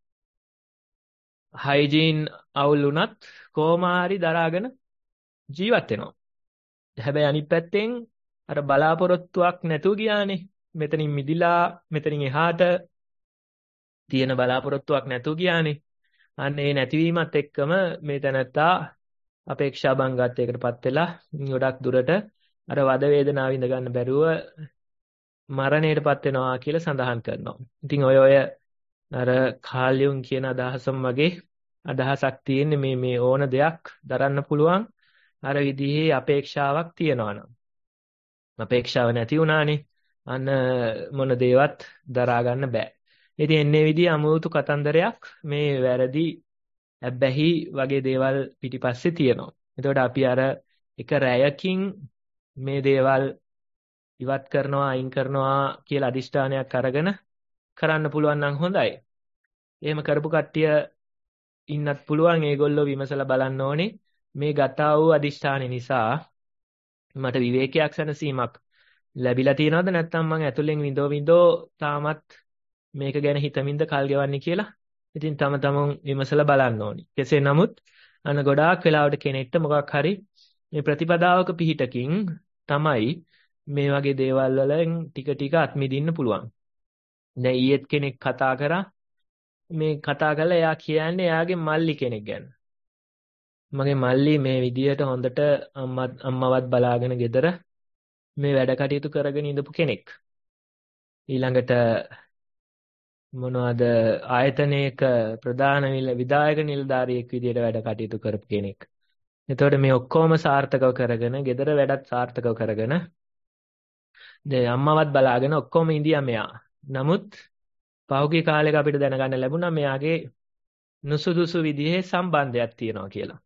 හයිජීන් අවුල් වුණත් කොහොම හරි දරාගෙන ජීවත් වෙනවා. හැබැයි අනිත් පැත්තෙන් අර බලාපොරොත්තුවක් නැතුව ගියානේ. මෙතනින් මිදිලා මෙතනින් එහාට තියෙන බලාපොරොත්තුවක් නැතුව ගියානේ. අන්න ඒ නැතිවීමත් එක්කම මේ තැනත්තා අපේක්ෂා බංගත්වයකටපත් වෙලා ගොඩක් දුරට අර වද වේදනාව විඳ ගන්න බැරුව මරණයටපත් වෙනවා කියලා සඳහන් කරනවා. ඉතින් ඔය අර කාල්යුන් කියන අදහසම වගේ අදහසක් තියෙන්නේ මේ ඕන දෙයක් දරන්න පුළුවන් අර විදිහේ අපේක්ෂාවක් තියනවා නම්. අපේක්ෂාව නැති වුණානේ අන්න මොන දේවත් දරා ගන්න බෑ. ඉතින් එන්නේ විදිහ අමුතු කතන්දරයක් මේ වැරදි ඇබ්බැහි වගේ දේවල් පිටිපස්සේ තියෙනවා. එතකොට අපි අර එක රැයකින් මේ දේවල් ඉවත් කරනවා අයින් කරනවා කියලා අදිෂ්ඨානයක් අරගෙන කරන්න පුළුවන් නම් හොඳයි. එහෙම කරපු කට්ටිය ඉන්නත් පුළුවන්. ඒගොල්ලෝ විමසලා බලන්න ඕනේ මේ ගතා වූ අදිෂ්ඨානෙ නිසා මට විවේකයක් සැනසීමක් ලැබිලා තියෙනවද නැත්නම් මං ඇතුලෙන් විඳෝ තාමත් මේක ගැන හිතමින්ද කල් ගෙවන්නේ කියලා. ඉතින් තම තමන් විමසලා බලන්න ඕනි. කෙසේ නමුත් අන්න ගොඩාක් වෙලාවට කෙනෙක්ට මොකක් හරි මේ ප්‍රතිපදාවක පිහිටකින් තමයි මේ වගේ දේවල් වලින් ටික ටික අත්මිදින්න පුළුවන්. දැන් ඊයේත් කෙනෙක් කතා කරා මේ කතා කරලා එයා කියන්නේ එයාගේ මල්ලි කෙනෙක් ගැන. මගේ මල්ලි මේ විදියට හොඳට අම්මවත් බලාගෙන ගෙදර මේ වැඩ කටයුතු කරගෙන ඉඳපු කෙනෙක්. ඊළඟට මොනවද ආයතනයක ප්‍රධාන විධායක නිලධාරියෙක් විදියට වැඩ කටයුතු කරපු කෙනෙක්. එතකොට මේ ඔක්කොම සාර්ථකව කරගෙන ගෙදර වැඩත් සාර්ථකව කරගෙන දැන් අම්මවත් බලාගෙන ඔක්කොම ඉඳියා මෙයා. නමුත් පහුගිය කාලෙක අපිට දැනගන්න ලැබුණා මෙයාගේ නුසුදුසු විදිහේ සම්බන්ධයක් තියෙනවා කියලා.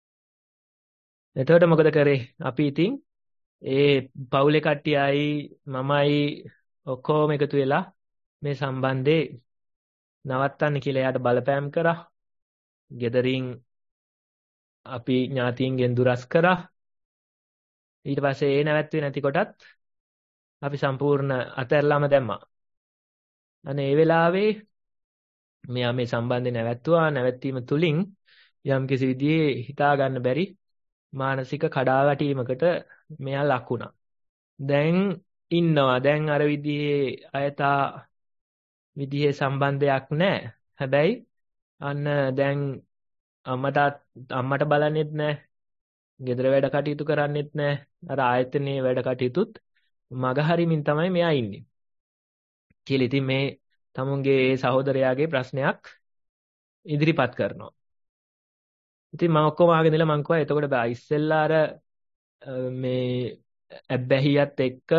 එතකොට මොකද කරේ? අපි ඉතින් ඒ පවුලේ කට්ටියයි මමයි ඔක්කොම එකතු වෙලා මේ සම්බන්ධේ නවත්තන්න කියලා එයාට බලපෑම් කරා. ගෙදරින් අපි ඥාතීන්ගෙන් දුරස් කරා. ඊට පස්සේ ඒ නැවැත්තුවේ නැති කොටත් අපි සම්පූර්ණ අතහැරලාම දැම්මා. අනේ ඒ වෙලාවේ මෙයා මේ සම්බන්ධය නැවැත්තුවා. නැවැත්වීම තුලින් යම්කිසි විදිහේ හිතා ගන්න බැරි මානසික කඩාවැටීමකට මෙයා ලක් වුණා. දැන් ඉන්නවා. දැන් අර විදිහේ අයථා විදිහේ සම්බන්ධයක් නැහැ. හැබැයි අන්න දැන් අම්මට බලන්නෙත් නැහැ. ගෙදර වැඩ කටයුතු කරන්නෙත් නැහැ. අර ආයතනයේ වැඩ කටයුතුත් මගහරිමින් තමයි මෙයා ඉන්නේ. කියලා ඉතින් මේ තමුන්ගේ සහෝදරයාගේ ප්‍රශ්නයක් ඉදිරිපත් කරනවා. ඉතින් මම ඔක්කොම ආගෙන ඉඳලා මං කිව්වා එතකොට බෑ ඉස්සෙල්ලා අර මේ ඇබ්බැහියත් එක්ක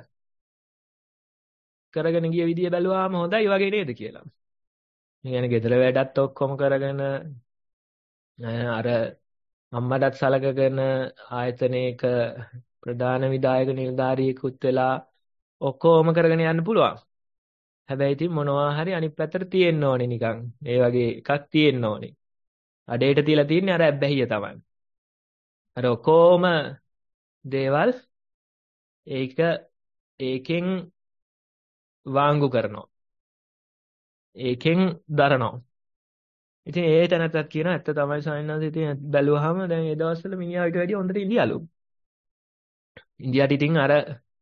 කරගෙන ගිය විදිය බැලුවාම හොඳයි වගේ නේද කියලා. ඒ කියන්නේ ගෙදර වැඩත් ඔක්කොම කරගෙන අර අම්මටත් සලකගෙන ආයතනයක ප්‍රධාන විධායක නිලධාරියෙකුත් වෙලා ඔක්කොම කරගෙන යන්න පුළුවන්. හැබැයි ඉතින් මොනවා හරි අනිත් පැත්තට තියෙන්න ඕනේ නිකන්. ඒ වගේ එකක් තියෙන්න ඕනේ. අඩේට තියලා තින්නේ අර ඇබ්බැහිය තමයි. අර ඔක්කොම දේවල් ඒකෙන් වාංගු කරනවා. ඒකෙන් දරනවා. ඉතින් ඒ තැනටත් කියන ඇත්ත තමයි සායනස ඉතින් බැලුවාම දැන් ඒ දවස්වල මිනිහා ඊට වැඩිය හොඳට ඉඳියලු. ඉන්දියාට ඉතින් අර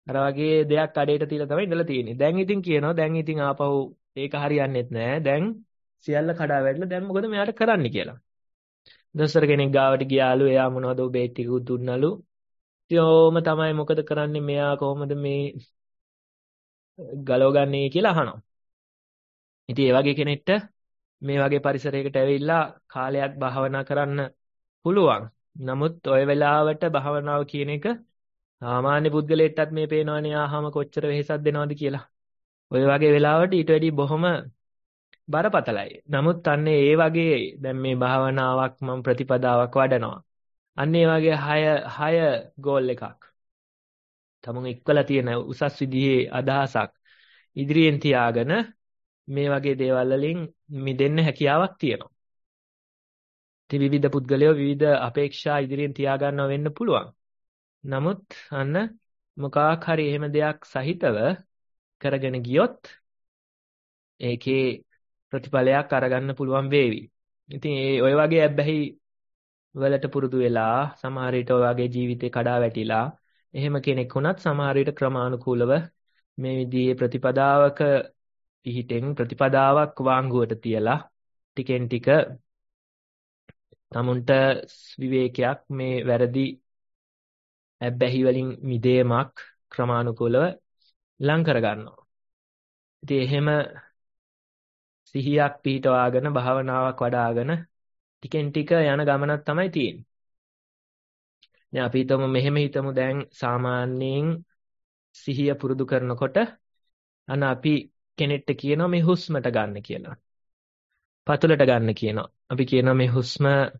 අර වගේ දෙයක් අඩේට තියලා තමයි ඉඳලා තියෙන්නේ. දැන් ඉතින් කියනවා දැන් ඉතින් ආපහු ඒක හරියන්නේත් නැහැ. දැන් සියල්ල කඩා වැටලා දැන් මොකද මෙයාට කරන්න කියලා. දොස්තර කෙනෙක් ගාවට ගියාලු. එයා මොනවද බේත් ටිකකුත් දුන්නලු. ඉතින් ඕම තමයි මොකද කරන්නේ මෙයා කොහොමද මේ ගලවගන්නේ කියලා අහනවා. ඉතින් ඒ වගේ කෙනෙක්ට මේ වගේ පරිසරයකට ඇවිල්ලා කාලයක් භාවනා කරන්න පුළුවන්. නමුත් ওই වෙලාවට භාවනාව කියන එක සාමාන්‍ය පුද්ගලයෙක්ටත් මේ පේනවනේ ආහම කොච්චර වෙහෙසක් දෙනවද කියලා. ওই වගේ වෙලාවට ඊට වැඩි බොහොම බරපතලයි. නමුත් අන්න ඒ වගේ දැන් මේ භාවනාවක් මම ප්‍රතිපදාවක් වඩනවා. අන්න ඒ වගේ 6 ගෝල් එකක්. තමුන් එක්කලා තියෙන උසස් විදිහේ අදහසක් ඉදිරියෙන් තියාගෙන මේ වගේ දේවල් වලින් මිදෙන්න හැකියාවක් තියෙනවා. ඉතින් විවිධ පුද්ගලයෝ විවිධ අපේක්ෂා ඉදිරියෙන් තියාගන්නව වෙන්න පුළුවන්. නමුත් අන්න මොකක් හරි එහෙම දෙයක් සහිතව කරගෙන ගියොත් ඒකේ ප්‍රතිඵලයක් අරගන්න පුළුවන් වේවි. ඉතින් ඔය වගේ අබ්බැහි වලට පුරුදු වෙලා සමහර විට ඔය වගේ ජීවිතේ කඩා වැටිලා එහෙම කෙනෙක් වුණත් සමහර විට ක්‍රමානුකූලව මේ විදිහේ ප්‍රතිපදාවක පිහිටෙන් ප්‍රතිපදාවක් වාංගුවට තියලා ටිකෙන් ටික තමුන්ට විවේකයක් මේ වැරදි අබ්බැහි වලින් මිදීමක් ක්‍රමානුකූලව ලං කර ගන්නවා. ඉතින් එහෙම සිහියක් පිහිටවාගෙන භාවනාවක් වඩ아가න ටිකෙන් ටික යන ගමනක් තමයි තියෙන්නේ. දැන් අපි හිතමු මෙහෙම හිතමු දැන් සාමාන්‍යයෙන් සිහිය පුරුදු කරනකොට අන්න අපි කෙනෙක්ට කියනවා මේ හුස්මට ගන්න කියලා. පතුලට ගන්න කියනවා. අපි කියනවා මේ හුස්මට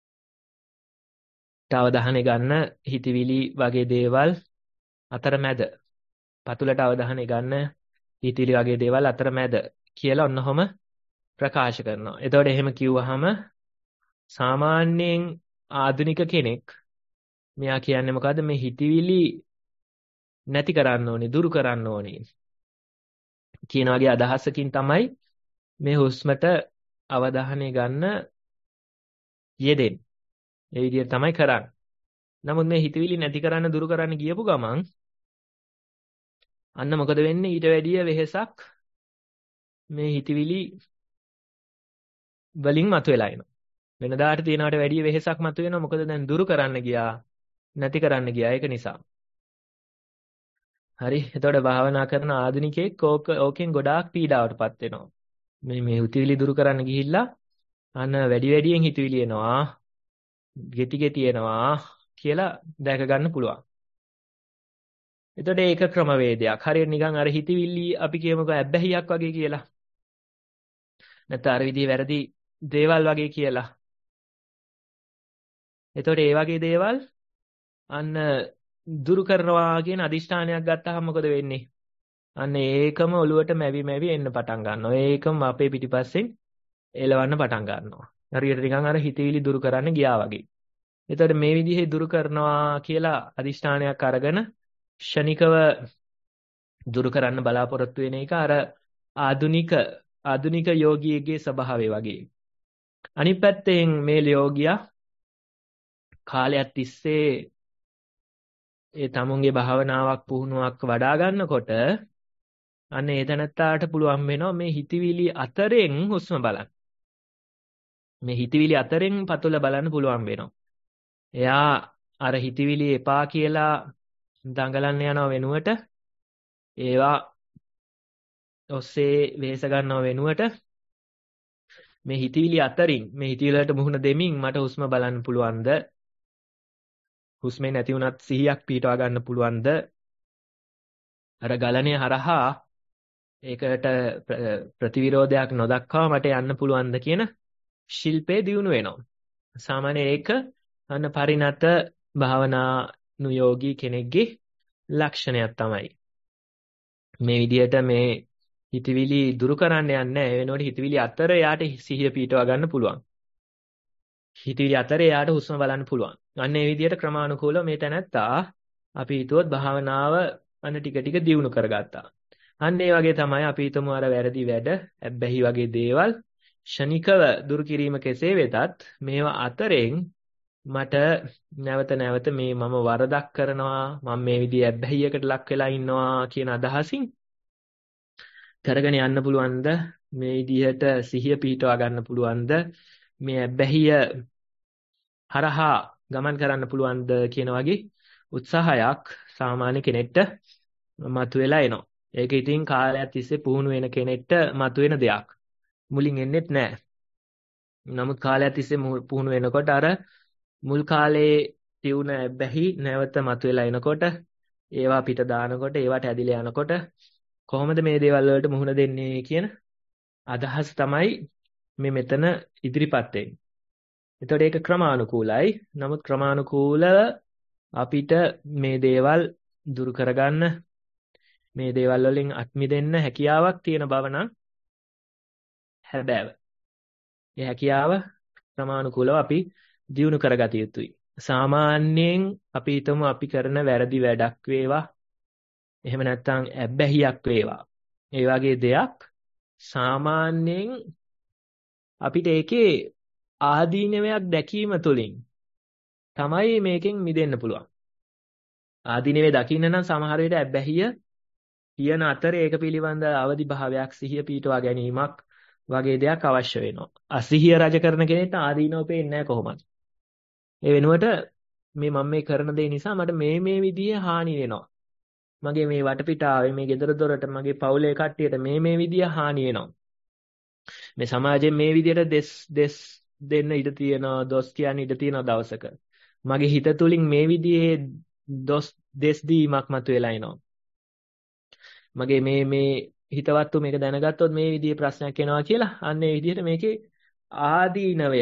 අවධානය ගන්න හිතවිලි වගේ දේවල් අතරමැද. පතුලට අවධානය ගන්න හිතවිලි වගේ දේවල් අතරමැද කියලා ඔන්නකොම ප්‍රකාශ කරනවා. එතකොට එහෙම කිව්වහම සාමාන්‍යයෙන් ආධුනික කෙනෙක් මෙයා කියන්නේ මොකද්ද මේ හිතවිලි නැති කරන්න ඕනේ, දුරු කරන්න ඕනේ කියන වගේ අදහසකින් තමයි මේ හුස්මට අවධානය ගන්න යෙදෙන්නේ. ඒ විදිහට තමයි කරන්නේ. නමුත් මේ හිතවිලි නැති කරන්න දුරු කරන්න ගියපු ගමන් අන්න මොකද වෙන්නේ? ඊට වැඩිය වෙහෙසක් මේ හිතවිලි වලින් මතුවලා එනවා. වෙනදාට තියෙනවට වැඩිය වෙහෙසක් මතුවෙනවා. මොකද දැන් දුරු කරන්න ගියා, නැති කරන්න ගියා. ඒක නිසා. හරි. එතකොට භාවනා කරන ආධුනිකයෙක් ඕකෙන් ගොඩාක් පීඩාවටපත් වෙනවා. මේ හිතවිලි දුරු කරන්න ගිහිල්ලා අන්න වැඩි වැඩියෙන් හිතවිලි එනවා. ගෙටි එනවා කියලා දැක ගන්න පුළුවන්. එතකොට ඒක ක්‍රමවේදයක්. හරියට නිකන් අර හිතවිලි අපි කියමුකෝ ඇබ්බැහියක් වගේ කියලා. නැත්නම් අර විදිහේ වැරදි දේවල් වගේ කියලා. එතකොට ඒ වගේ දේවල් අන්න දුරු කරනවා කියන අදිෂ්ඨානයක් ගත්තාම මොකද වෙන්නේ? අන්න ඒකම ඔළුවට මැවි එන්න පටන් ගන්නවා. ඒකම අපේ පිටිපස්සෙන් එලවන්න පටන් ගන්නවා. හරියට නිකන් අර හිතවිලි දුරු කරන්න ගියා වගේ. එතකොට මේ විදිහේ දුරු කරනවා කියලා අදිෂ්ඨානයක් අරගෙන ෂණිකව දුරු කරන්න බලාපොරොත්තු වෙන එක අර ආධුනික යෝගියෙගේ ස්වභාවය වගේ. අනිත් පැත්තෙන් මේ යෝගියා කාලයක් තිස්සේ ඒ තමුන්ගේ භාවනාවක් පුහුණුවක් වඩා ගන්නකොට අන්න ඒ දැනත්තාට පුළුවන් වෙනවා මේ හිතවිලි අතරින් හුස්ම බලන්න. මේ හිතවිලි අතරින් පතුල බලන්න පුළුවන් වෙනවා. එයා අර හිතවිලි එපා කියලා දඟලන්න යනව වෙනුවට ඒවා ඔස්සේ වෙහෙස ගන්නව වෙනුවට මේ හිතවිලි අතරින් මේ හිතවිලි වලට මුහුණ දෙමින් මට හුස්ම බලන්න පුළුවන්ද? හුස්මේ නැති වුණත් සිහියක් පිටවා ගන්න පුළුවන්ද? අර ගලණය හරහා ඒකට ප්‍රතිවිරෝධයක් නොදක්වා මට යන්න පුළුවන්ද කියන ශිල්පේ දියුණු වෙනවා. සාමාන්‍ය ඒක අන්න පරිණත භාවනානුයෝගී කෙනෙක්ගේ ලක්ෂණයක් තමයි. මේ විදිහට මේ හිතවිලි දුරු කරන්න යන්නේ නැහැ. ඒ වෙනකොට හිතවිලි අතර යාට සිහිය පිටවා ගන්න පුළුවන්. හිතවිලි අතර යාට හුස්ම බලන්න පුළුවන්. අන්න ඒ විදිහට ක්‍රමානුකූලව මේ තැනත්තා අපි හිතුවොත් භාවනාව අන්න ටික ටික දියුණු කරගත්තා. අන්න ඒ වගේ තමයි අපි හිතමු අර වැරදි වැඩ, ඇබ්බැහි වගේ දේවල් ෂණිකව දුරු කිරීම කෙසේ වෙතත් මේවා අතරින් මට නැවත නැවත මේ මම වරදක් කරනවා මම මේ විදිහේ ඇබ්බැහියකට ලක් වෙලා ඉන්නවා කියන අදහසින් කරගෙන යන්න පුළුවන්ද මේ විදිහට සිහිය පිහිටවා ගන්න පුළුවන්ද මේ ඇබ්බැහිය හරහා ගමන් කරන්න පුළුවන්ද කියන වගේ උත්සාහයක් සාමාන්‍ය කෙනෙක්ට මතුවෙලා එනවා. ඒක ඉතින් කාලයක් තිස්සේ පුහුණු වෙන කෙනෙක්ට මතුවෙන දෙයක්. මුලින් එන්නේත් නැහැ. නමුත් කාලයක් තිස්සේ පුහුණු වෙනකොට අර මුල් කාලේ තියුණ ඇබ්බැහි නැවත මතුවෙලා එනකොට ඒවා පිට දානකොට ඒවට ඇදිලා යනකොට කොහොමද මේ දේවල් වලට මුහුණ දෙන්නේ කියන අදහස තමයි මේ මෙතන ඉදිරිපත් වෙන්නේ. එතකොට ඒක ක්‍රමානුකූලයි. නමුත් ක්‍රමානුකූලව අපිට මේ දේවල් දුරු කරගන්න මේ දේවල් වලින් අත් මිදෙන්න හැකියාවක් තියෙන බව නම් හැබෑව. මේ හැකියාව ක්‍රමානුකූලව අපි දියුණු කරගත යුතුයි. සාමාන්‍යයෙන් අපි හිතමු අපි කරන වැරදි වැඩක් වේවා. එහෙම නැත්නම් ඇබ්බැහියක් වේවා. ඒ වගේ දෙයක් සාමාන්‍යයෙන් අපිට ඒකේ ආදීනවයක් දැකීම තුළින් තමයි මේකෙන් මිදෙන්න පුළුවන්. ආදීනවේ දකින්න නම් සමහර වෙලට ඇබ්බැහිය කියන අතරේ ඒක පිළිබඳ අවදි භාවයක් සිහිය පීඨවා ගැනීමක් වගේ දෙයක් අවශ්‍ය වෙනවා. අසිහිය රජ කරන කෙනෙක්ට ආදීනව පේන්නේ නැහැ කොහොමද? ඒ වෙනුවට මම මේ කරන දේ නිසා මට මේ විදිහේ හානි වෙනවා. මගේ මේ වටපිටාවේ මේ ගෙදර දොරට මගේ පවුලේ කට්ටියට මේ විදිහේ හානි වෙනවා. මේ සමාජයෙන් මේ විදිහට දෙස් දෙන්න ඉඩ තියෙනවා, දොස් කියන්න ඉඩ තියෙනවා දවසක. මගේ හිත තුලින් මේ විදිහේ දෙස් දීමක් මතුවලා එනවා. මගේ මේ හිතවත්තු මේක දැනගත්තොත් මේ විදිහේ ප්‍රශ්නයක් එනවා කියලා අන්න ඒ විදිහට මේකේ ආදීනවය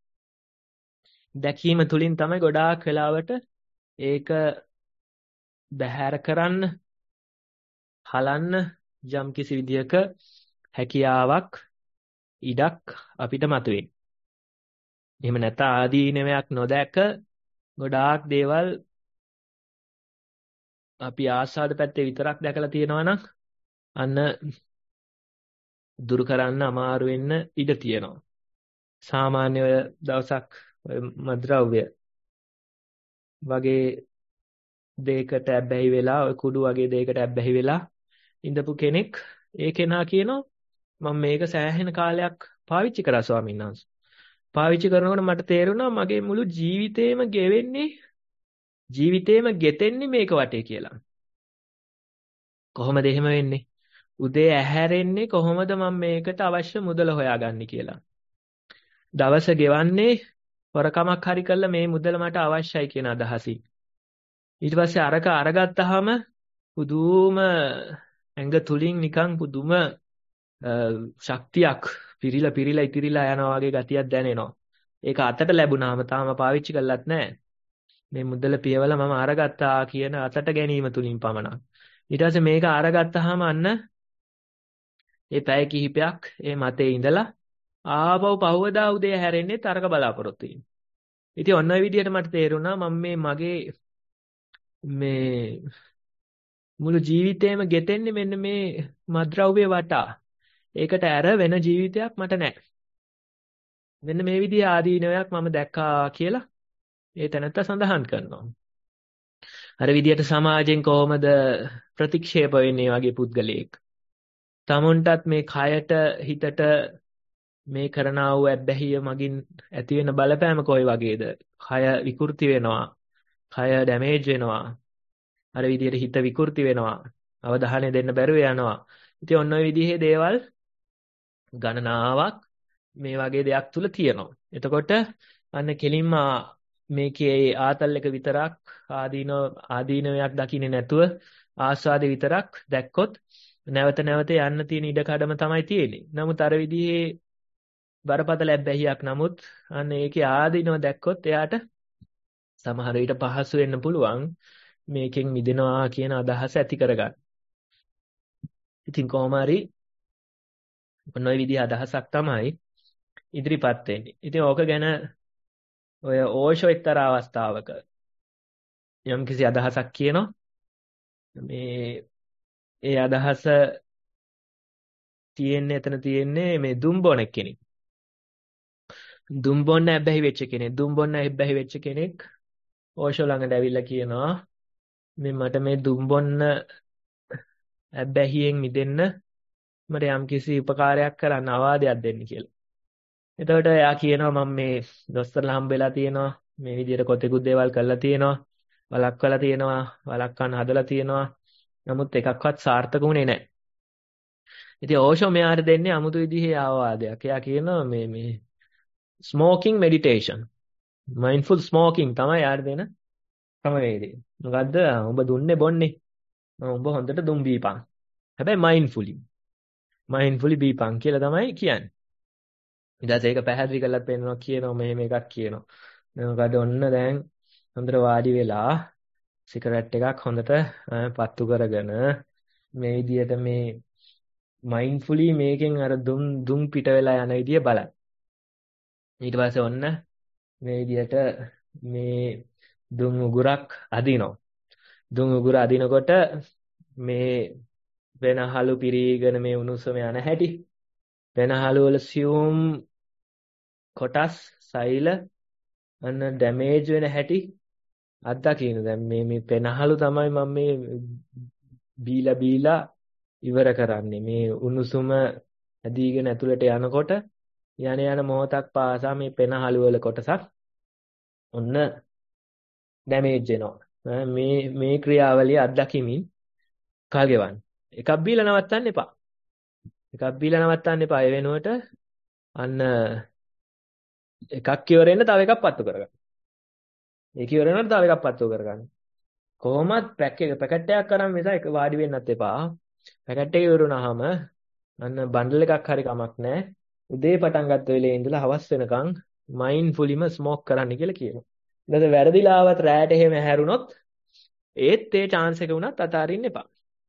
දැකීම තුලින් තමයි ගොඩාක් වෙලාවට ඒක බැහැර කරන්න හලන්න යම් කිසි විදියක හැකියාවක් ඉඩක් අපිට මතුවේ. එහෙම නැත්නම් ආදීනවයක් නොදැක ගොඩාක් දේවල් අපි ආස්වාද පැත්තේ විතරක් දැකලා තියෙනවා නම් අන්න දුරු කරන්න අමාරු වෙන්න ඉඩ තියෙනවා. සාමාන්‍ය දවසක් මද්ද්‍රව්‍ය වගේ දෙයකට ඇබ්බැහි වෙලා ඔය කුඩු වගේ දෙයකට ඇබ්බැහි වෙලා ඉඳපු කෙනෙක් ඒ කෙනා කියනවා මම මේක සෑහෙන කාලයක් පාවිච්චි කරා ස්වාමීන් වහන්සේ. පාවිච්චි කරනකොට මට තේරුණා මගේ මුළු ජීවිතේම ගෙතෙන්නේ මේක වටේ කියලා. කොහොමද එහෙම වෙන්නේ? උදේ ඇහැරෙන්නේ කොහොමද මම මේකට අවශ්‍ය මුදල හොයාගන්නේ කියලා. දවස ගෙවන්නේ හොරකමක් හරි කළා මේ මුදල මට අවශ්‍යයි කියන අදහසින්. ඊට පස්සේ අරක අරගත්තාම පුදුම ඇඟ තුලින් නිකන් පුදුම ශක්තියක් පිරිලා ඉතිරිලා යනවා වගේ ගතියක් දැනෙනවා. ඒක අතට ලැබුණාම තාම පාවිච්චි කළත් නැහැ. මේ මුදල පියවල මම අරගත්තා කියන අතට ගැනීම තුලින් පමණක්. ඊට පස්සේ මේක අරගත්තාම අන්න ඒ පැය කිහිපයක් ඒ මතේ ඉඳලා ආපහු පහවදා උදේ හැරෙන්නේ තරක බලාපොරොත්තු වෙන්නේ. ඉතින් ඔන්න ඔය විදිහට මට තේරුණා මම මගේ මුළු ජීවිතේම ගෙතෙන්නේ මෙන්න මේ මද්ද්‍රව්‍ය වටා. ඒකට ඇර වෙන ජීවිතයක් මට නැහැ. මෙන්න මේ විදිහේ ආදීනවයක් මම දැක්කා කියලා ඒ තැනත්තා සඳහන් කරනවා. අර විදිහට සමාජයෙන් කොහොමද ප්‍රතික්ෂේප වෙන්නේ වගේ පුද්ගලයෙක්. තමුන්ටත් මේ කයට හිතට මේ කරනා වූ ඇබ්බැහිය මගින් ඇති වෙන බලපෑම කොයි වගේද? කය විකෘති වෙනවා. කය ඩැමේජ් වෙනවා. අර විදිහට හිත විකෘති වෙනවා. අවධානය දෙන්න බැරුව යනවා. ඉතින් ඔන්න ඔය විදිහේ දේවල් ගණනාවක් මේ වගේ දෙයක් තුල තියෙනවා. එතකොට අන්න කෙලින්ම මේකේ ආතල් එක විතරක් ආදීනවයක් දකින්නේ නැතුව ආස්වාදේ විතරක් දැක්කොත් නැවත නැවත යන්න තියෙන ඉඩ කඩම තමයි තියෙන්නේ. නමුත් අර විදිහේ බරපතල ඇබ්බැහියක් නමුත් අන්න ඒකේ ආදීනව දැක්කොත් එයාට සමහර විට පහසු වෙන්න පුළුවන් මේකෙන් මිදෙනවා කියන අදහස ඇති කරගන්න. ඉතින් කොහොම හරි මොන විදිහේ අදහසක් තමයි ඉදිරිපත් වෙන්නේ. ඉතින් ඕක ගැන ඔය ඕෂෝ එක්තරා අවස්ථාවක යම් කිසි අදහසක් කියනවා. ඒ අදහස එතන තියෙන්නේ මේ දුම්බොනෙක් කෙනෙක්. දුම් බොන්න ඇබ්බැහි වෙච්ච කෙනෙක්. දුම් බොන්න ඇබ්බැහි වෙච්ච කෙනෙක් ඕෂෝ ළඟට ඇවිල්ලා කියනවා මේ මට මේ දුම් බොන්න ඇබ්බැහියෙන් මිදෙන්න මට යම්කිසි උපකාරයක් කරන්න අවවාදයක් දෙන්න කියලා. එතකොට එයා කියනවා මම මේ දොස්තරලා හම්බෙලා තියෙනවා. මේ විදිහට කොතෙකුත් දේවල් කරලා තියෙනවා. වළක්වලා තියෙනවා. වළක්වන්න හදලා තියෙනවා. නමුත් එකක්වත් සාර්ථක වුණේ නැහැ. ඉතින් ඕෂෝ මෙයාට දෙන්නේ අමුතු විදිහේ අවවාදයක්. එයා කියනවා මේ ස්මෝකින් මෙඩිටේෂන්. මයින්ඩ්ෆුල් ස්මෝකින් තමයි යාට දෙන ක්‍රමවේදය. මොකද්ද? උඹ දුන්නේ බොන්නේ. උඹ හොඳට දුම් බීපන්. හැබැයි මයින්ඩ්ෆුලි බීපන් කියලා තමයි කියන්නේ. ඊට පස්සේ ඒක පැහැදිලි කරලා පෙන්නනවා කියනවා මෙහෙම එකක් කියනවා. මොකද ඔන්න දැන් හොඳට වාඩි වෙලා සිගරට් එකක් හොඳට පත්තු කරගෙන මේ විදිහට මේ මයින්ඩ්ෆුලි මේකෙන් අර දුම් පිට වෙලා යන විදිය බලන්න. ඊට පස්සේ ඔන්න මේ විදිහට මේ දුම් උගුරක් අදිනවා. දුම් උගුර අදිනකොට මේ වෙනහලු පිරීගෙන මේ උණුසුම යන හැටි. වෙනහලු වල සියුම් කොටස් සෛල අන්න ඩැමේජ් වෙන හැටි අත්දකින්න. දැන් මේ පෙනහලු තමයි මම මේ බීලා ඉවර කරන්නේ. මේ උණුසුම ඇදීගෙන ඇතුළට යනකොට යන මොහොතක් පාසා මේ පෙනහලු වල කොටසක් ඔන්න ඩැමේජ් වෙනවා. මේ ක්‍රියාවලිය අත්දකිමින් කල් ගෙවන්න. එකක් බීලා නවත්තන්න එපා. ඒ වෙනුවට අන්න එකක් ඉවර වෙන්න තව එකක් පත්තු කරගන්න. ඒක ඉවර වෙනකොට තව එකක් පත්තු කරගන්න. කොහොමත් පැකට් එකක් කරන් මිස එක වාඩි වෙන්නත් එපා. පැකට් එක ඉවර වුණාම අන්න බන්ඩල් එකක් හරි කමක් නැහැ. උදේ පටන් ගත්ත වෙලේ ඉඳලා හවස් වෙනකන් මයින්ඩ්ෆුලිම ස්මෝක් කරන්න කියලා කියනවා. ඊට පස්සේ වැරදිලාවත් රැයට එහෙම හැරුණොත් ඒත් ඒ chance එක උනත් අතාරින්න එපා.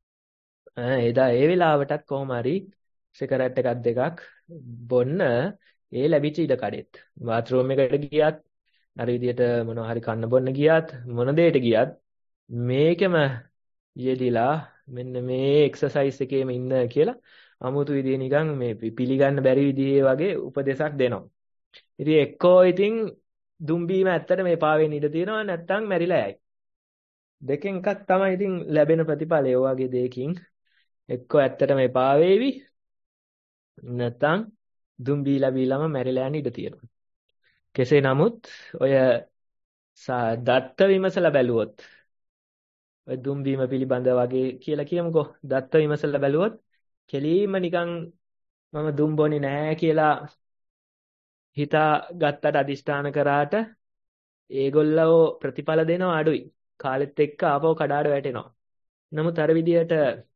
එදා ඒ වෙලාවටත් කොහොම හරි සිගරට් එකක් දෙකක් බොන්න ඒ ලැබිච්ච ඉඩ කඩෙත්. බාත්රූම් එකට ගියත් අර විදියට මොනවා හරි කන්න බොන්න ගියත් මොන දෙයකට ගියත් මේකෙම යෙදිලා මෙන්න මේ එක්සර්සයිස් එකේම ඉන්න කියලා අමුතු විදිහේ නිකන් මේ පිළිගන්න බැරි විදිහේ වගේ උපදේශක් දෙනවා. ඉතින් එක්කෝ ඉතින් දුම්බීම ඇත්තට මේ පාවෙන්න ඉඩ තියෙනවා නැත්තම් මැරිලා යයි. දෙකෙන් එකක් තමයි ඉතින් ලැබෙන ප්‍රතිඵලය. ඔය වගේ දෙයකින් එක්කෝ ඇත්තට මේ පාවේවි නැත්තම් දුම්බීලාම මැරිලා යන්න ඉඩ තියෙනවා. කෙසේ නමුත් ඔය දත්ත විමසලා බැලුවොත් ඔය දුම්බීම පිළිබඳ වගේ කියලා කියමුකෝ. දත්ත විමසලා බැලුවොත් කෙලින්ම නිකන් මම දුම් බොන්නේ නැහැ කියලා හිතා ගත්තට අදිෂ්ඨාන කරාට ඒගොල්ලෝ ප්‍රතිඵල දෙනවා අඩුයි. කාලෙත් එක්ක ආපහු කඩාඩ වැටෙනවා. නමුත් අර විදියට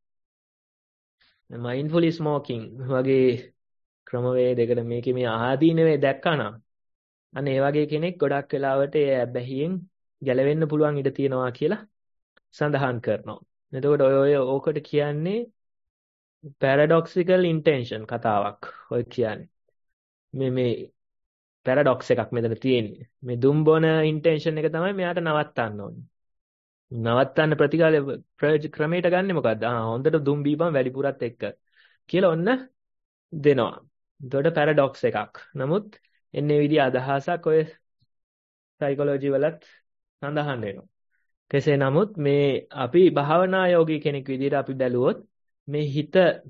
මයින්ඩ්ෆුලි ස්මෝකින් වගේ ක්‍රමවේදයකට මේකේ මේ ආදීනවේ දැක්කනම් අන්න ඒ වගේ කෙනෙක් ගොඩක් වෙලාවට ඒ ඇබ්බැහියෙන් ගැලවෙන්න පුළුවන් ඉඩ තියෙනවා කියලා සඳහන් කරනවා. එතකොට ඔය ඕකට කියන්නේ paradoxical intention කතාවක්. ඔය කියන්නේ මේ පැරඩොක්ස් එකක් මෙතන තියෙන්නේ. මේ දුම්බොන ඉන්ටෙන්ෂන් එක තමයි මෙයාට නවත්තන්න ඕනේ. නවත්තන්න ක්‍රමයට ගන්නෙ මොකද්ද? හොඳට දුම් බීපන් වැඩිපුරත් එක්ක කියලා ඔන්න දෙනවා. එතකොට පැරඩොක්ස් එකක්. නමුත් එන්නේ විදිහ අදහසක් ඔය සයිකොලොජි වලත් සඳහන් වෙනවා. කෙසේ නමුත් මේ අපි භාවනා යෝගී කෙනෙක් විදිහට අපි බැලුවොත් මේ හිත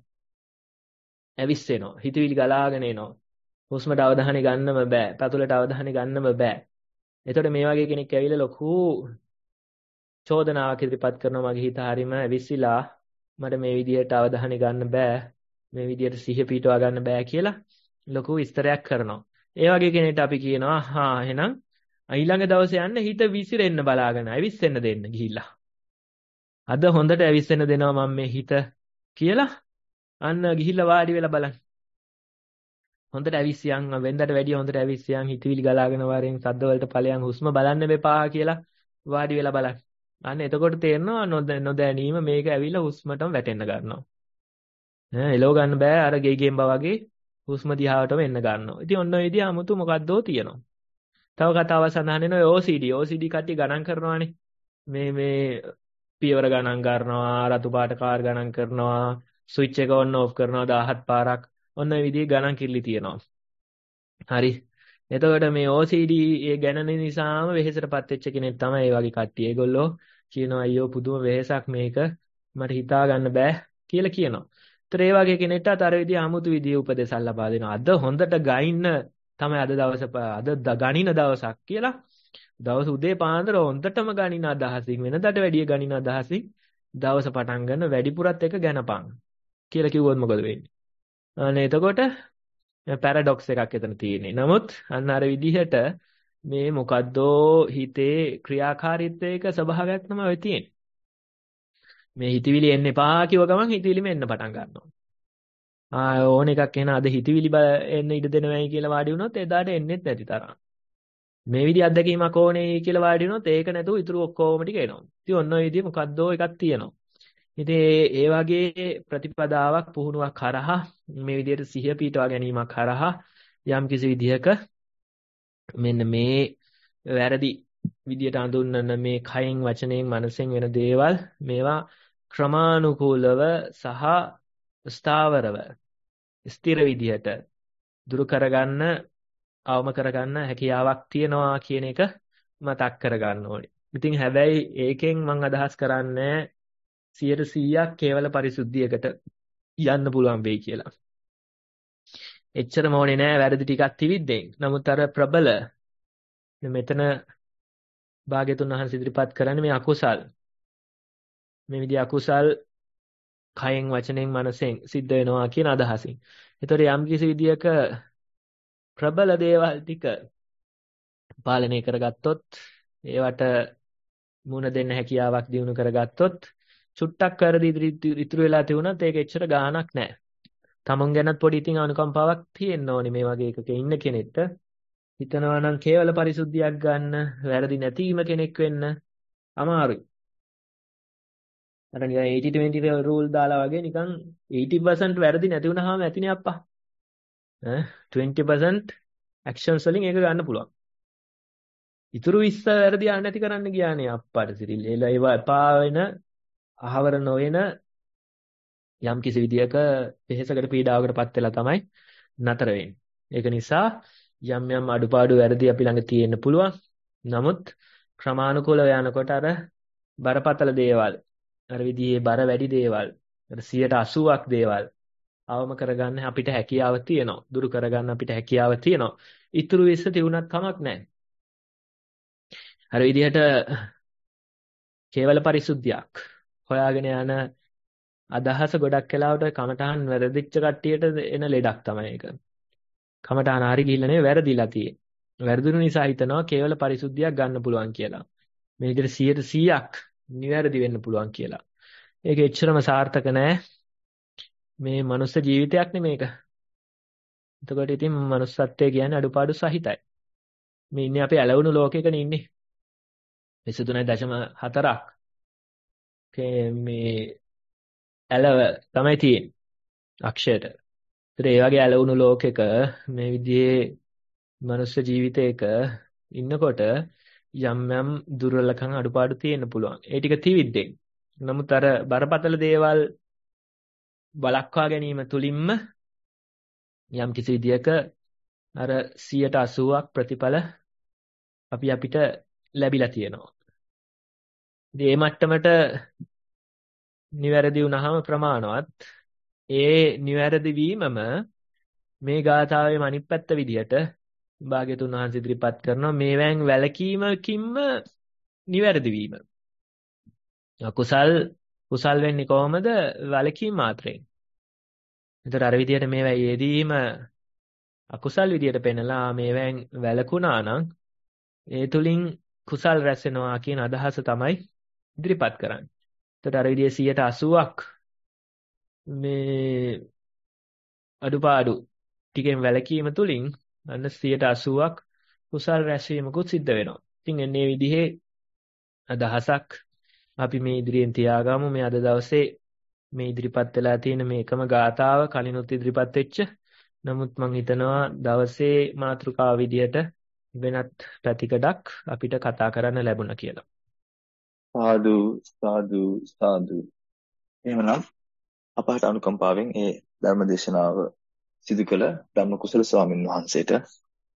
ඇවිස්සෙනවා. හිතවිලි ගලාගෙන එනවා. හුස්මට අවධානය ගන්නම බෑ. පතුලට අවධානය ගන්නම බෑ. එතකොට මේ වගේ කෙනෙක් ඇවිල්ලා ලොකු චෝදනාවක් ඉදිරිපත් කරනවා මගේ හිත හරීම ඇවිස්සිලා මට මේ විදිහට අවධානය ගන්න බෑ. මේ විදිහට සිහිය පිටවා ගන්න බෑ කියලා ලොකු විස්තරයක් කරනවා. ඒ වගේ කෙනෙක්ට අපි කියනවා එහෙනම් ඊළඟ දවසේ යන්න හිත විසිරෙන්න බලාගෙන ඇවිස්සෙන්න දෙන්න ගිහිල්ලා. අද හොඳට ඇවිස්සෙන්න දෙනවා මම මේ හිත කියලා අන්න ගිහිල්ලා වාඩි වෙලා බලන්න. හොඳට ඇවිස්සියන් වෙන්දට වැඩිය හොඳට ඇවිස්සියන් හිතවිලි ගලාගෙන වරෙන් සද්ද වලට ඵලයන් හුස්ම බලන්න මෙපා කියලා වාඩි වෙලා බලන්න. අන්න එතකොට තේරෙනවා නොදැනීම මේක ඇවිල්ලා හුස්මටම වැටෙන්න ගන්නවා. එලව ගන්න බෑ අර ගෙයිගෙම්බ වගේ හුස්ම දිහාටම එන්න ගන්නවා. ඉතින් ඔන්න ඔය විදිහ 아무තු මොකද්දෝ තියෙනවා. තව කතාවක් සඳහන් වෙනවා OCD කට්ටිය ගණන් කරනවානේ. මේ පියවර ගණන් කරනවා, රතු පාට කාර් ගණන් කරනවා, ස්විච් එක ඔන් ඔෆ් කරනවා 17 පාරක්. ඔන්න ඔය විදිහේ ගණන් කිල්ලි තියෙනවා. හරි. එතකොට මේ OCD ඒ ගැන නිසාම වෙහෙසටපත් වෙච්ච කෙනෙක් තමයි ඒ වගේ කට්ටිය. ඒගොල්ලෝ කියනවා අයියෝ පුදුම වෙහෙසක් මේක මට හිතා ගන්න බෑ කියලා කියනවා. ඒතර ඒ වගේ කෙනෙක්ට අර විදිහ 아무තු විදිය උපදෙසක් ලබා දෙනවා. අද හොඳට ගයින්න තමයි අද ගණින දවසක් කියලා. දවස් උදේ පාන්දර හොඳටම ගණින අදහසින් වෙනදාට වැඩිය ගණින අදහසින් දවස පටන් ගන්න වැඩිපුරත් එක ගැනපන් කියලා කිව්වොත් මොකද වෙන්නේ? අනේ එතකොට පැරඩොක්ස් එකක් එතන තියෙන්නේ. නමුත් අන්න අර විදිහට මේ මොකද්දෝ හිතේ ක්‍රියාකාරීත්වයක ස්වභාවයක් තමයි ඔය තියෙන්නේ. මේ හිතවිලි එන්න එපා කිව්ව ගමන් හිතවිලිම එන්න පටන් ගන්නවා. ඕන එකක් එන අද හිතවිලි එන්න ඉඩ දෙනවයි කියලා වාඩි වුණොත් එදාට එන්නෙත් නැති තරම්. මේ විදිහ අත්දැකීමක් ඕනේ කියලා වාඩි වුණොත් ඒක නැතුව ඉතුරු ඔක්කොම ටික එනවා. ඉතින් ඔන්න ඔය විදිහ මොකද්දෝ එකක් තියෙනවා. ඉතින් ඒ වගේ ප්‍රතිපදාවක් පුහුණුවක් කරහා මේ විදිහට සිහිය පිටවා ගැනීමක් කරහා යම් කිසි විදිහක මෙන්න මේ වැරදි විදියට අඳුන්වන මේ කයෙන් වචනයෙන් මනසෙන් වෙන දේවල් මේවා ක්‍රමානුකූලව සහ ස්ථාවරව ස්ථිර විදියට දුරු කරගන්න අවම කරගන්න හැකියාවක් තියනවා කියන එක මතක් කරගන්න ඕනේ. ඉතින් හැබැයි ඒකෙන් මම අදහස් කරන්නේ 100%ක් කේවල පරිසුද්ධියකට යන්න පුළුවන් වෙයි කියලා. එච්චරම ඕනේ නෑ වැරදි ටිකක් තිබිද්දෙන්. නමුත් අර ප්‍රබල මෙතන භාග්‍යතුන් වහන්සේ ඉදිරිපත් කරන්නේ මේ අකුසල්. මේ විදිහ අකුසල් කයෙන් වචනෙන් මනසෙන් සිද්ධ වෙනවා කියන අදහසින්. ඒතකොට යම් කිසි විදියක ප්‍රබල දේවල් ටික පාලනය කරගත්තොත් ඒවට මුණ දෙන්න හැකියාවක් දිනු කරගත්තොත් චුට්ටක් වැරදි ඉතුරු වෙලා තියුණත් ඒක එච්චර ගාණක් නැහැ. තමුන් ගැනත් පොඩි ඉතින් අනුකම්පාවක් තියෙන්න ඕනේ මේ වගේ එකක ඉන්න කෙනෙක්ට. හිතනවා නම් කේවල පරිසුද්ධියක් ගන්න වැරදි නැතිම කෙනෙක් වෙන්න අමාරුයි. අර නිකන් 80-20 රූල් දාලා වගේ නිකන් 80% වැරදි නැති වුනහම ඇතිනේ අප්පා. 20% actions වලින් ඒක ගන්න පුළුවන්. ඉතුරු 20 වැරදි නැති කරන්න ගියානේ අප්පාට සිරිල්. ඒවා එපා වෙන අහවර නොවන යම් කිසි විදියක වෙහෙසකට පීඩාවකටපත් වෙලා තමයි නතර වෙන්නේ. ඒක නිසා යම් යම් අඩුපාඩු වැරදි අපි ළඟ තියෙන්න පුළුවන්. නමුත් ක්‍රමානුකූලව යනකොට අර බරපතල දේවල්, අර විදිහේ බර වැඩි දේවල්, අර 80%ක් දේවල් අවම කරගන්න අපිට හැකියාව තියෙනවා. දුරු කරගන්න අපිට හැකියාව තියෙනවා. ඉතුරු 20 තියුණත් කමක් නැහැ. අර විදිහට කේවල පරිසුද්ධියක් හොයාගෙන යන අදහස ගොඩක් වෙලාවට කමඨහන් වැරදිච්ච කට්ටියට එන ලෙඩක් තමයි ඒක. කමඨහන හරි ගිහිල්ලා නෙවෙයි වැරදිලා තියෙන්නේ. වැරදුණු නිසා හිතනවා කේවල පරිසුද්ධියක් ගන්න පුළුවන් කියලා. මේ විදිහට 100%ක් නිවැරදි වෙන්න පුළුවන් කියලා. ඒක එච්චරම සාර්ථක නෑ. මේ මනුස්ස ජීවිතයක් නේ මේක. එතකොට ඉතින් මනුස්සත්වය කියන්නේ අඩුපාඩු සහිතයි. මේ ඉන්නේ අපි ඇලවුණු ලෝකයකනේ ඉන්නේ. 23.4ක් මේ ඇලව තමයි තියෙන්නේ අක්ෂයට. ඒතර ඒ වගේ ඇලවුණු ලෝකෙක මේ විදිහේ මනුස්ස ජීවිතයක ඉන්නකොට යම් යම් දුර්වලකම් අඩුපාඩු තියෙන්න පුළුවන්. ඒ ටික තිවිද්දෙන්. නමුත් අර බරපතල දේවල් බලක්වා ගැනීම තුලින්ම යම් කිසි විදියක අර 80%ක් ප්‍රතිඵල අපිට ලැබිලා තියෙනවා. ඉතින් මේ මට්ටමට නිවැරදි වුණාම ප්‍රමාණවත් ඒ නිවැරදි වීමම මේ ගාථාවේ අනිත් පැත්ත විදිහට භාග්‍යතුන් වහන්සේ ඉදිරිපත් කරනවා මේවෙන් වැළකීමකින්ම නිවැරදි වීම. කුසල් වෙන්නේ කොහොමද? වැළකීම මාත්‍රයෙන්. ඒතර අර විදිහට මේවා යෙදීම අකුසල් විදිහට පෙන්නලා මේවෙන් වැළකුණා නම් ඒ තුලින් කුසල් රැස් වෙනවා කියන අදහස තමයි ඉදිරිපත් කරන්නේ. ඒතර අර විදිහේ 80%ක් මේ අඩුපාඩු ටිකෙන් වැළකීම තුලින් අන්න 80%ක් කුසල් රැස්වීමකුත් සිද්ධ වෙනවා. ඉතින් එන්නේ විදිහේ අදහසක් අපි මේ ඉදිරියෙන් තියාගමු. මේ අද දවසේ මේ ඉදිරිපත් වෙලා තියෙන මේ එකම ගාථාව කලිනුත් ඉදිරිපත් වෙච්ච. නමුත් මම හිතනවා දවසේ මාතෘකාව විදිහට වෙනත් පැතිකඩක් අපිට කතා කරන්න ලැබුණා කියලා. සාදු සාදු සාදු. එහෙමනම් අපහට අනුකම්පාවෙන් ඒ ධර්ම දේශනාව සිදු කළ ධම්මකුසල ස්වාමින් වහන්සේට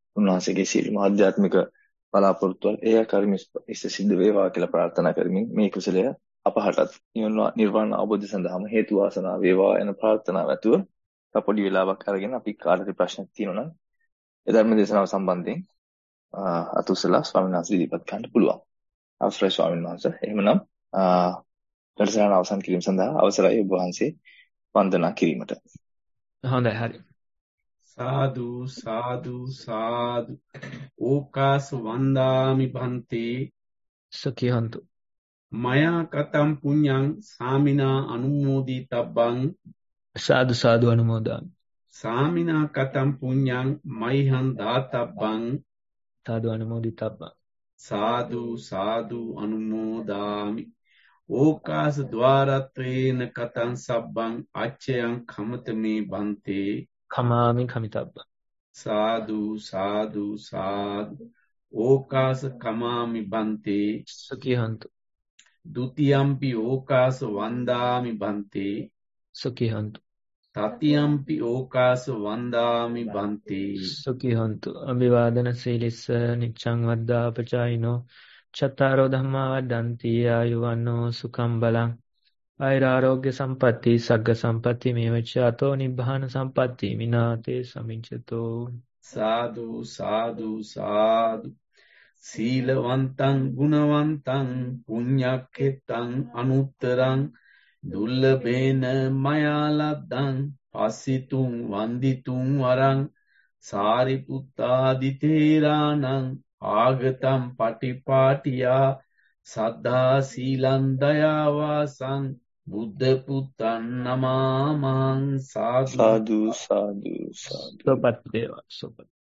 උන්වහන්සේගේ සියලුම ආධ්‍යාත්මික බලාපොරොත්තුවල් ඒ ආකාරයෙන් ඉෂ්ට සිද්ධ වේවා කියලා ප්‍රාර්ථනා කරමින් මේ කුසලය අපහටත් නිර්වාණ අවබෝධය සඳහාම හේතු වාසනා වේවා යන ප්‍රාර්ථනාව ඇතුව පොඩි වෙලාවක් අරගෙන අපි කාටද ප්‍රශ්න තියෙනවා නම් ඒ ධර්ම දේශනාව සම්බන්ධයෙන් අතුසලා ස්වාමීන් වහන්සේ ඉදිරිපත් කරන්න පුළුවන්. අවසරයි ස්වාමීන් වහන්සේ. එහෙමනම් වැඩසටහන අවසන් කිරීම සඳහා අවසරයි ඔබ වහන්සේ වන්දනා කිරීමට. හොඳයි හරි. සාදු සාදු සාදු ඕකාස වන්දාමි භන්තේ සුඛී හොන්තු. මයා කතම් පුඤ්ඤං සාමිනා අනුමෝදි තබ්බං සාදු සාදු අනුමෝදාමි. සාමිනා කතම් පුඤ්ඤං මයිහං දාතබ්බං සාදු අනුමෝදිතබ්බං. සාදු සාදු අනුමෝදාමි. ඕකාස ద్వාරත්වේන කතං සබ්බං අච්චයං කමතමේ බන්තේ කමාමි කමිතබ්බං. සාදු සාදු සාදු ඕකාස කමාමි බන්තේ සුඛී හොන්තු. ဒ ුතියම්පි ඕකාස වන්දාමි බන්තේ සුඛී හොන්තු. තතියම්පි ඕකාස වන්දාමි බන්තේ සුඛී හොන්තු. අභිවාදන සීලිස්ස නිච්ඡං වද්දා පචායිනෝ චත්තාරෝ ධම්මා වද්දන්ති ආයුවන්නෝ සුඛං බලං ආයුරාෝග්‍ය සම්පatti සග්ග සම්පatti මේවච අතෝ නිබ්බාන සම්පatti විනාතේ සමිච්ඡතෝ. සාදු සාදු සාදු සීලවන්තං ගුණවන්තං පුඤ්ඤක්ඛෙත්තං අනුත්තරං දුල්ලභේන මයා ලද්දං පස්සිතුං වන්දිතුං වරං සාරිපුත්තාදි තේරාණං ආගතං පටිපාටියා සද්ධා සීලං දයාවාසං බුද්ධ පුත්තං නමාමං. සාදු සාදු සාදු සාදු. සෝපත් දේවා සෝපත්.